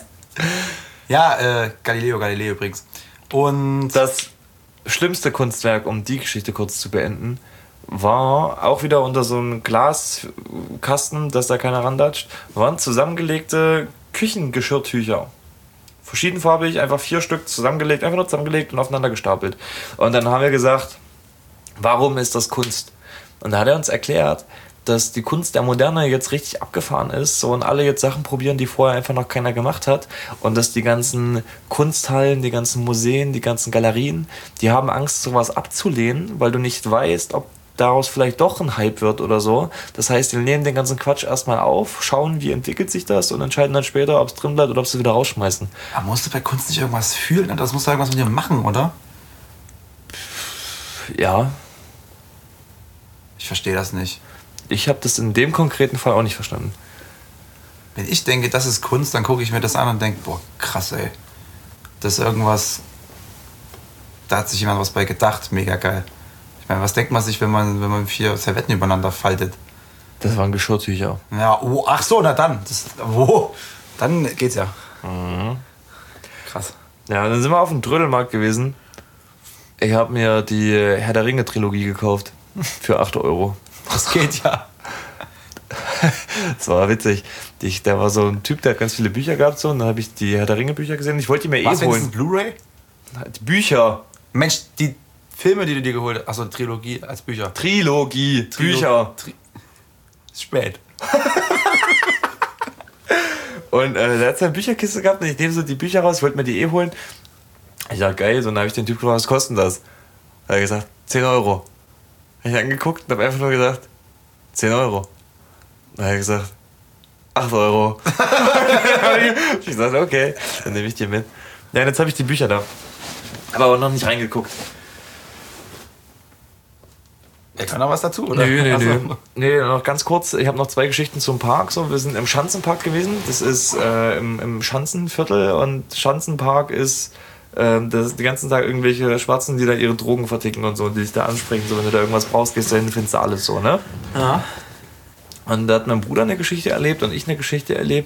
Ja, äh, Galileo Galilei übrigens. Und Das schlimmste Kunstwerk, um die Geschichte kurz zu beenden, war auch wieder unter so einem Glaskasten, dass da keiner randatscht, waren zusammengelegte Küchengeschirrtücher. Verschiedenfarbig, einfach vier Stück zusammengelegt, einfach nur zusammengelegt und aufeinander gestapelt. Und dann haben wir gesagt, warum ist das Kunst? Und da hat er uns erklärt, dass die Kunst der Moderne jetzt richtig abgefahren ist so, und alle jetzt Sachen probieren, die vorher einfach noch keiner gemacht hat. Und dass die ganzen Kunsthallen, die ganzen Museen, die ganzen Galerien, die haben Angst, sowas abzulehnen, weil du nicht weißt, ob daraus vielleicht doch ein Hype wird oder so. Das heißt, die nehmen den ganzen Quatsch erstmal auf, schauen, wie entwickelt sich das und entscheiden dann später, ob es drin bleibt oder ob sie wieder rausschmeißen. aber musst du bei Kunst nicht irgendwas fühlen? Das musst du irgendwas mit dir machen, oder? Ja, Ich verstehe das nicht. ich habe das in dem konkreten Fall auch nicht verstanden. Wenn ich denke, das ist Kunst, dann gucke ich mir das an und denke, boah, krass, ey. Das ist irgendwas, da hat sich jemand was bei gedacht, mega geil. Ich meine, was denkt man sich, wenn man, wenn man vier Servetten übereinander faltet? Das waren Geschirrtücher. Ja, oh, ach so, na dann. Das, wo? Dann geht's ja. Krass. Ja, dann sind wir auf dem Trödelmarkt gewesen. Ich habe mir die Herr der Ringe-Trilogie gekauft. Für acht Euro. Das geht ja. Das war witzig. Ich, da war so ein Typ, der hat ganz viele Bücher gehabt. So, und dann habe ich die Herr der Ringe-Bücher gesehen. Ich wollte die mir Was, eh wenn es holen. ein Blu-ray? Die Bücher. Mensch, die Filme, die du dir geholt hast, achso, Trilogie als Bücher. Trilogie. Bücher. Tri ist spät. Und äh, der hat seine Bücherkiste gehabt und ich nehme so die Bücher raus, wollte mir die eh holen. Ich dachte, geil, so, dann habe ich den Typ gefragt, was kostet das? Da hat er gesagt, zehn Euro. Habe ich angeguckt und habe einfach nur gesagt, zehn Euro. Dann hat er gesagt, acht Euro. Ich gesagt, okay, dann nehme ich die mit. Ja, und jetzt habe ich die Bücher da. Aber auch noch nicht reingeguckt. Er kann noch was dazu, oder? Nö, nö, Also, nö. Nee, noch ganz kurz, ich habe noch zwei Geschichten zum Park. So, wir sind im Schanzenpark gewesen. Das ist äh, im, im Schanzenviertel und Schanzenpark ist, äh, das ist den ganzen Tag irgendwelche Schwarzen, die da ihre Drogen verticken und so, die dich da ansprechen. So, wenn du da irgendwas brauchst, gehst du hin, findest du alles so, ne? Ja. Und da hat mein Bruder eine Geschichte erlebt und ich eine Geschichte erlebt.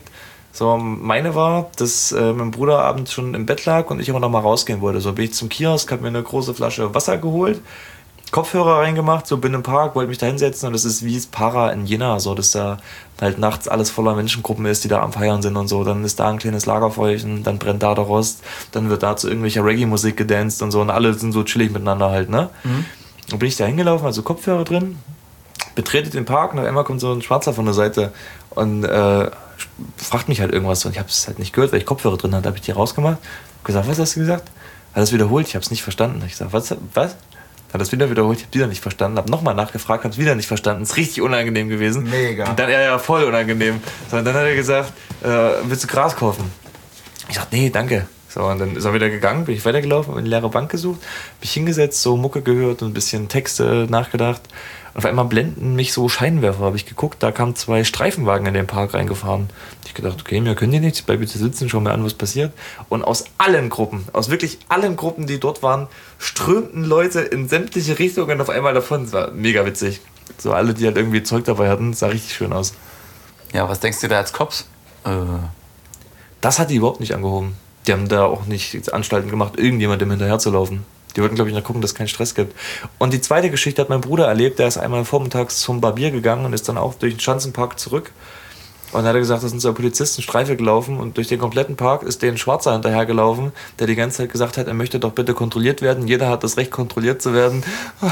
So, meine war, dass äh, mein Bruder abends schon im Bett lag und ich immer noch mal rausgehen wollte. So bin ich zum Kiosk, habe mir eine große Flasche Wasser geholt, Kopfhörer reingemacht, so bin im Park, wollte mich da hinsetzen und das ist wie es Para in Jena, so dass da halt nachts alles voller Menschengruppen ist, die da am Feiern sind und so. Dann ist da ein kleines Lagerfeuer, dann brennt da der Rost, dann wird da zu irgendwelcher Reggae-Musik gedanced und so und alle sind so chillig miteinander halt, ne? Mhm. Dann bin ich da hingelaufen, also Kopfhörer drin, betrete den Park und auf einmal kommt so ein Schwarzer von der Seite und äh, fragt mich halt irgendwas und ich habe es halt nicht gehört, weil ich Kopfhörer drin hatte, habe ich die rausgemacht, gesagt, was hast du gesagt? Hat das wiederholt, ich habe es nicht verstanden. Ich sag, was, was? Hat das wieder wiederholt, ich habe wieder nicht verstanden, habe nochmal nachgefragt, habe es wieder nicht verstanden, ist richtig unangenehm gewesen. Mega. Und dann, ja, ja, voll unangenehm. So, und dann hat er gesagt, äh, willst du Gras kaufen? Ich sag, nee, danke. So, und dann ist er wieder gegangen, bin ich weitergelaufen, eine leere Bank gesucht, mich hingesetzt, so Mucke gehört und ein bisschen Texte nachgedacht. Und auf einmal blenden mich so Scheinwerfer, habe ich geguckt, da kamen zwei Streifenwagen in den Park reingefahren. Ich gedacht, okay, mir können die nichts, bleib bitte sitzen, schau mir an, was passiert. Und aus allen Gruppen, aus wirklich allen Gruppen, die dort waren, strömten Leute in sämtliche Richtungen auf einmal davon. Es war mega witzig. So alle, die halt irgendwie Zeug dabei hatten, sah richtig schön aus. Ja, was denkst du da als Cops? Äh. Das hat die überhaupt nicht angehoben. Die haben da auch nicht Anstalten gemacht, irgendjemandem hinterher zu laufen. Die wollten, glaube ich, noch gucken, dass es keinen Stress gibt. Und die zweite Geschichte hat mein Bruder erlebt. Der ist einmal vormittags zum Barbier gegangen und ist dann auch durch den Schanzenpark zurück. Und dann hat er gesagt, da sind so Polizisten Streife gelaufen und durch den kompletten Park ist denen ein Schwarzer hinterhergelaufen, der die ganze Zeit gesagt hat, er möchte doch bitte kontrolliert werden. Jeder hat das Recht, kontrolliert zu werden.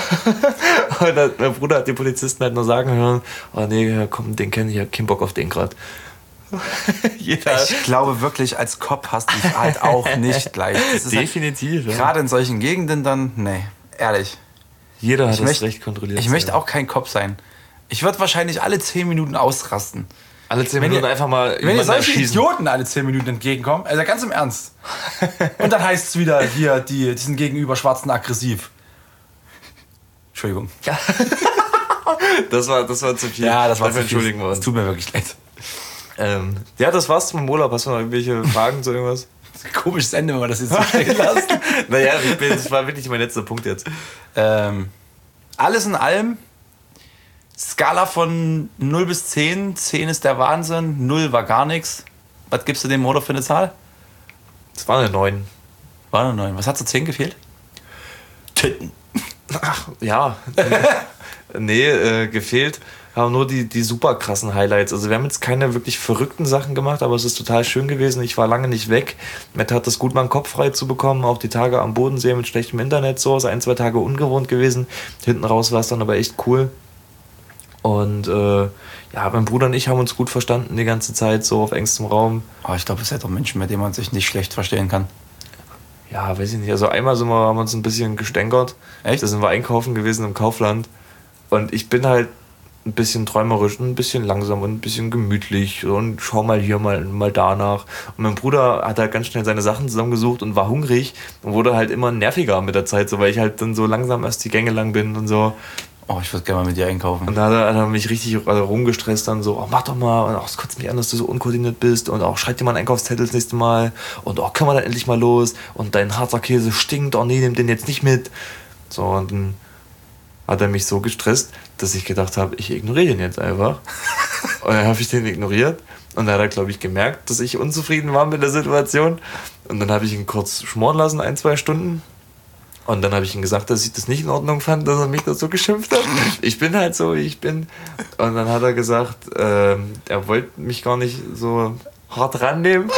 Und dann, mein Bruder hat die Polizisten halt nur sagen hören, oh nee, komm, den kenne ich, ich hab keinen Bock auf den gerade. Jeder. Ich glaube wirklich, als Cop hast du es halt auch nicht leicht. Definitiv. Halt, ja. Gerade in solchen Gegenden dann, nee, ehrlich. Jeder hat ich das möcht, Recht, kontrolliert Ich sein. möchte auch kein Cop sein. Ich würde wahrscheinlich alle zehn Minuten ausrasten. Alle zehn wenn Minuten ihr, einfach mal Wenn ihr solche Idioten alle zehn Minuten entgegenkommen, also ganz im Ernst. Und dann heißt es wieder, hier, die, die sind gegenüber Schwarzen aggressiv. Entschuldigung. Ja. das, war, das war zu viel. Ja, das war zu viel. Entschuldigen wir uns. Es tut mir wirklich leid. Ähm, ja, das war's zum Urlaub. Hast du noch irgendwelche Fragen zu irgendwas? Das ist ein komisches Ende, wenn man das jetzt so stehen lässt. Naja, das war wirklich mein letzter Punkt jetzt. Ähm, alles in allem, Skala von null bis zehn. zehn ist der Wahnsinn, null war gar nichts. Was gibst du dem Motor für eine Zahl? Das war eine neun. War eine neun. Was hat zu zehn gefehlt? Titten. Ach, ja. nee, äh, gefehlt haben nur die, die super krassen Highlights. Also wir haben jetzt keine wirklich verrückten Sachen gemacht, aber es ist total schön gewesen. Ich war lange nicht weg. Matt hat es gut, mal einen Kopf frei zu bekommen. Auch die Tage am Bodensee mit schlechtem Internet so. Es ist ein, zwei Tage ungewohnt gewesen. Hinten raus war es dann aber echt cool. Und äh, ja, mein Bruder und ich haben uns gut verstanden die ganze Zeit, so auf engstem Raum. Oh, ich glaube, es sind doch Menschen, mit denen man sich nicht schlecht verstehen kann. Ja, weiß ich nicht. Also einmal sind wir, haben wir uns ein bisschen gestänkert. Echt? Da sind wir einkaufen gewesen im Kaufland. Und ich bin halt ein bisschen träumerisch, ein bisschen langsam und ein bisschen gemütlich und schau mal hier, mal, mal danach. Und mein Bruder hat halt ganz schnell seine Sachen zusammengesucht und war hungrig und wurde halt immer nerviger mit der Zeit, so, weil ich halt dann so langsam erst die Gänge lang bin und so. Oh, ich würde gerne mal mit dir einkaufen. Und da hat er, hat er mich richtig also rumgestresst dann so, oh, mach doch mal, und auch es kotzt mich an, dass du so unkoordiniert bist und auch schreib dir mal einen Einkaufszettel das nächste Mal und auch können wir dann endlich mal los und dein Harzer Käse stinkt, oh nee, nimm den jetzt nicht mit. So, und dann hat er mich so gestresst, dass ich gedacht habe, ich ignoriere den jetzt einfach. Und dann habe ich den ignoriert und dann hat er, glaube ich, gemerkt, dass ich unzufrieden war mit der Situation und dann habe ich ihn kurz schmoren lassen, ein, zwei Stunden. Und dann habe ich ihm gesagt, dass ich das nicht in Ordnung fand, dass er mich da so geschimpft hat. Ich bin halt so, wie ich bin. Und dann hat er gesagt, ähm, er wollte mich gar nicht so hart rannehmen.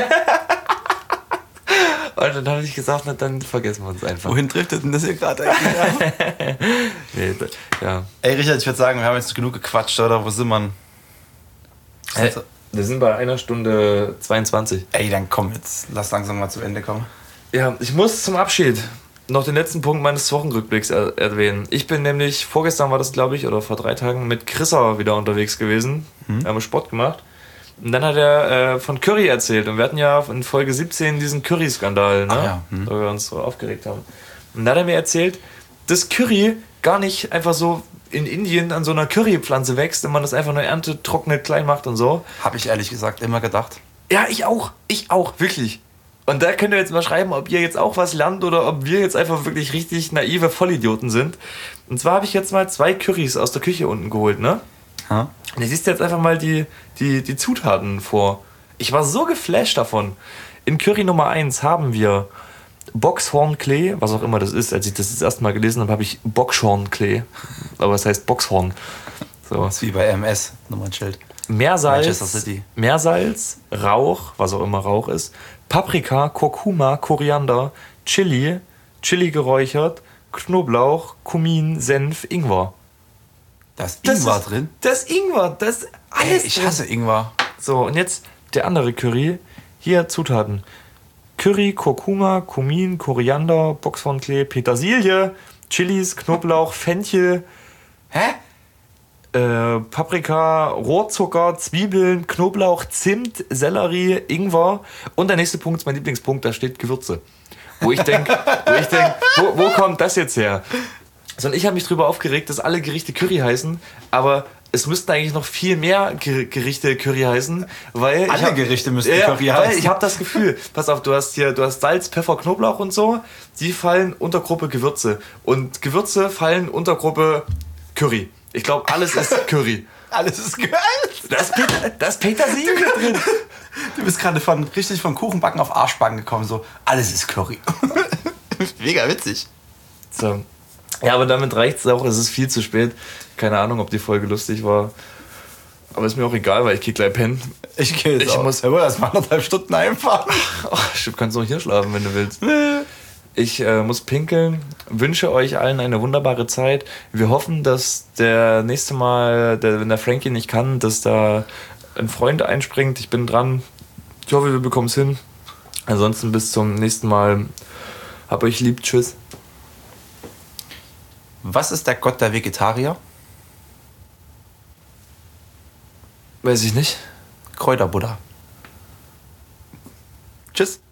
Und dann habe ich gesagt, na, dann vergessen wir uns einfach. Wohin driftet denn das hier gerade eigentlich? nee, ja. Ey, Richard, ich würde sagen, wir haben jetzt genug gequatscht, oder? Wo sind wir? Hey, wir sind bei einer Stunde zweiundzwanzig. Ey, dann komm jetzt. Lass langsam mal zu Ende kommen. Ja, ich muss zum Abschied noch den letzten Punkt meines Wochenrückblicks er- erwähnen. Ich bin nämlich, vorgestern war das, glaube ich, oder vor drei Tagen mit Chrissa wieder unterwegs gewesen. Mhm. Wir haben Sport gemacht. Und dann hat er äh, von Curry erzählt. Und wir hatten ja in Folge siebzehn diesen Curry-Skandal, ne? Ach ja. Mhm. Wo wir uns so aufgeregt haben. Und dann hat er mir erzählt, dass Curry gar nicht einfach so in Indien an so einer Currypflanze wächst und man das einfach nur erntet, trocknet, klein macht und so. Habe ich ehrlich gesagt immer gedacht. Ja, ich auch. Ich auch, wirklich. Und da könnt ihr jetzt mal schreiben, ob ihr jetzt auch was lernt oder ob wir jetzt einfach wirklich richtig naive Vollidioten sind. Und zwar habe ich jetzt mal zwei Currys aus der Küche unten geholt, ne? Ha? Und ihr siehst jetzt einfach mal die, die, die Zutaten vor. Ich war so geflasht davon. In Curry Nummer eins haben wir Boxhornklee, was auch immer das ist. Als ich das das erste Mal gelesen habe, habe ich Boxhornklee. Aber es heißt Boxhorn. So. Das ist wie bei M S, Nummernschild. Meersalz, Manchester City. Meersalz, Rauch, was auch immer Rauch ist, Paprika, Kurkuma, Koriander, Chili, Chili geräuchert, Knoblauch, Kumin, Senf, Ingwer. Da ist Das Ingwer ist, drin. Das ist Ingwer, das ist Ey, alles ich drin. hasse Ingwer. So, und jetzt der andere Curry. Hier Zutaten. Curry, Kurkuma, Kumin, Koriander, Boxhornklee, Petersilie, Chilis, Knoblauch, Fenchel, Hä? äh, Paprika, Rohrzucker, Zwiebeln, Knoblauch, Zimt, Sellerie, Ingwer. Und der nächste Punkt ist mein Lieblingspunkt, da steht Gewürze. Wo ich denke, wo, ich denk, wo, wo kommt das jetzt her? So, und ich habe mich darüber aufgeregt, dass alle Gerichte Curry heißen, aber es müssten eigentlich noch viel mehr Ger- Gerichte Curry heißen, weil Alle ich hab, Gerichte müssten ja, Curry weil heißen. ich habe das Gefühl, pass auf, du hast hier, du hast Salz, Pfeffer, Knoblauch und so, die fallen unter Gruppe Gewürze und Gewürze fallen unter Gruppe Curry. Ich glaube, alles ist Curry. Alles ist geil. Da ist, Peter, da ist Petersilie drin. Du bist gerade von, richtig von Kuchenbacken auf Arschbacken gekommen. So, alles ist Curry. Mega witzig. So. Ja, aber damit reicht es auch. Es ist viel zu spät. Keine Ahnung, ob die Folge lustig war. Aber ist mir auch egal, weil ich gehe gleich pennen. Ich gehe jetzt Ich auch. muss- Aber erst mal anderthalb Stunden einfahren. Ach, du kannst auch hier schlafen, wenn du willst. Ich äh, muss pinkeln. Wünsche euch allen eine wunderbare Zeit. Wir hoffen, dass der nächste Mal, der, wenn der Frankie nicht kann, dass da ein Freund einspringt. Ich bin dran. Ich hoffe, wir bekommen es hin. Ansonsten bis zum nächsten Mal. Hab euch lieb. Tschüss. Was ist der Gott der Vegetarier? Weiß ich nicht. Kräuterbuddha. Tschüss.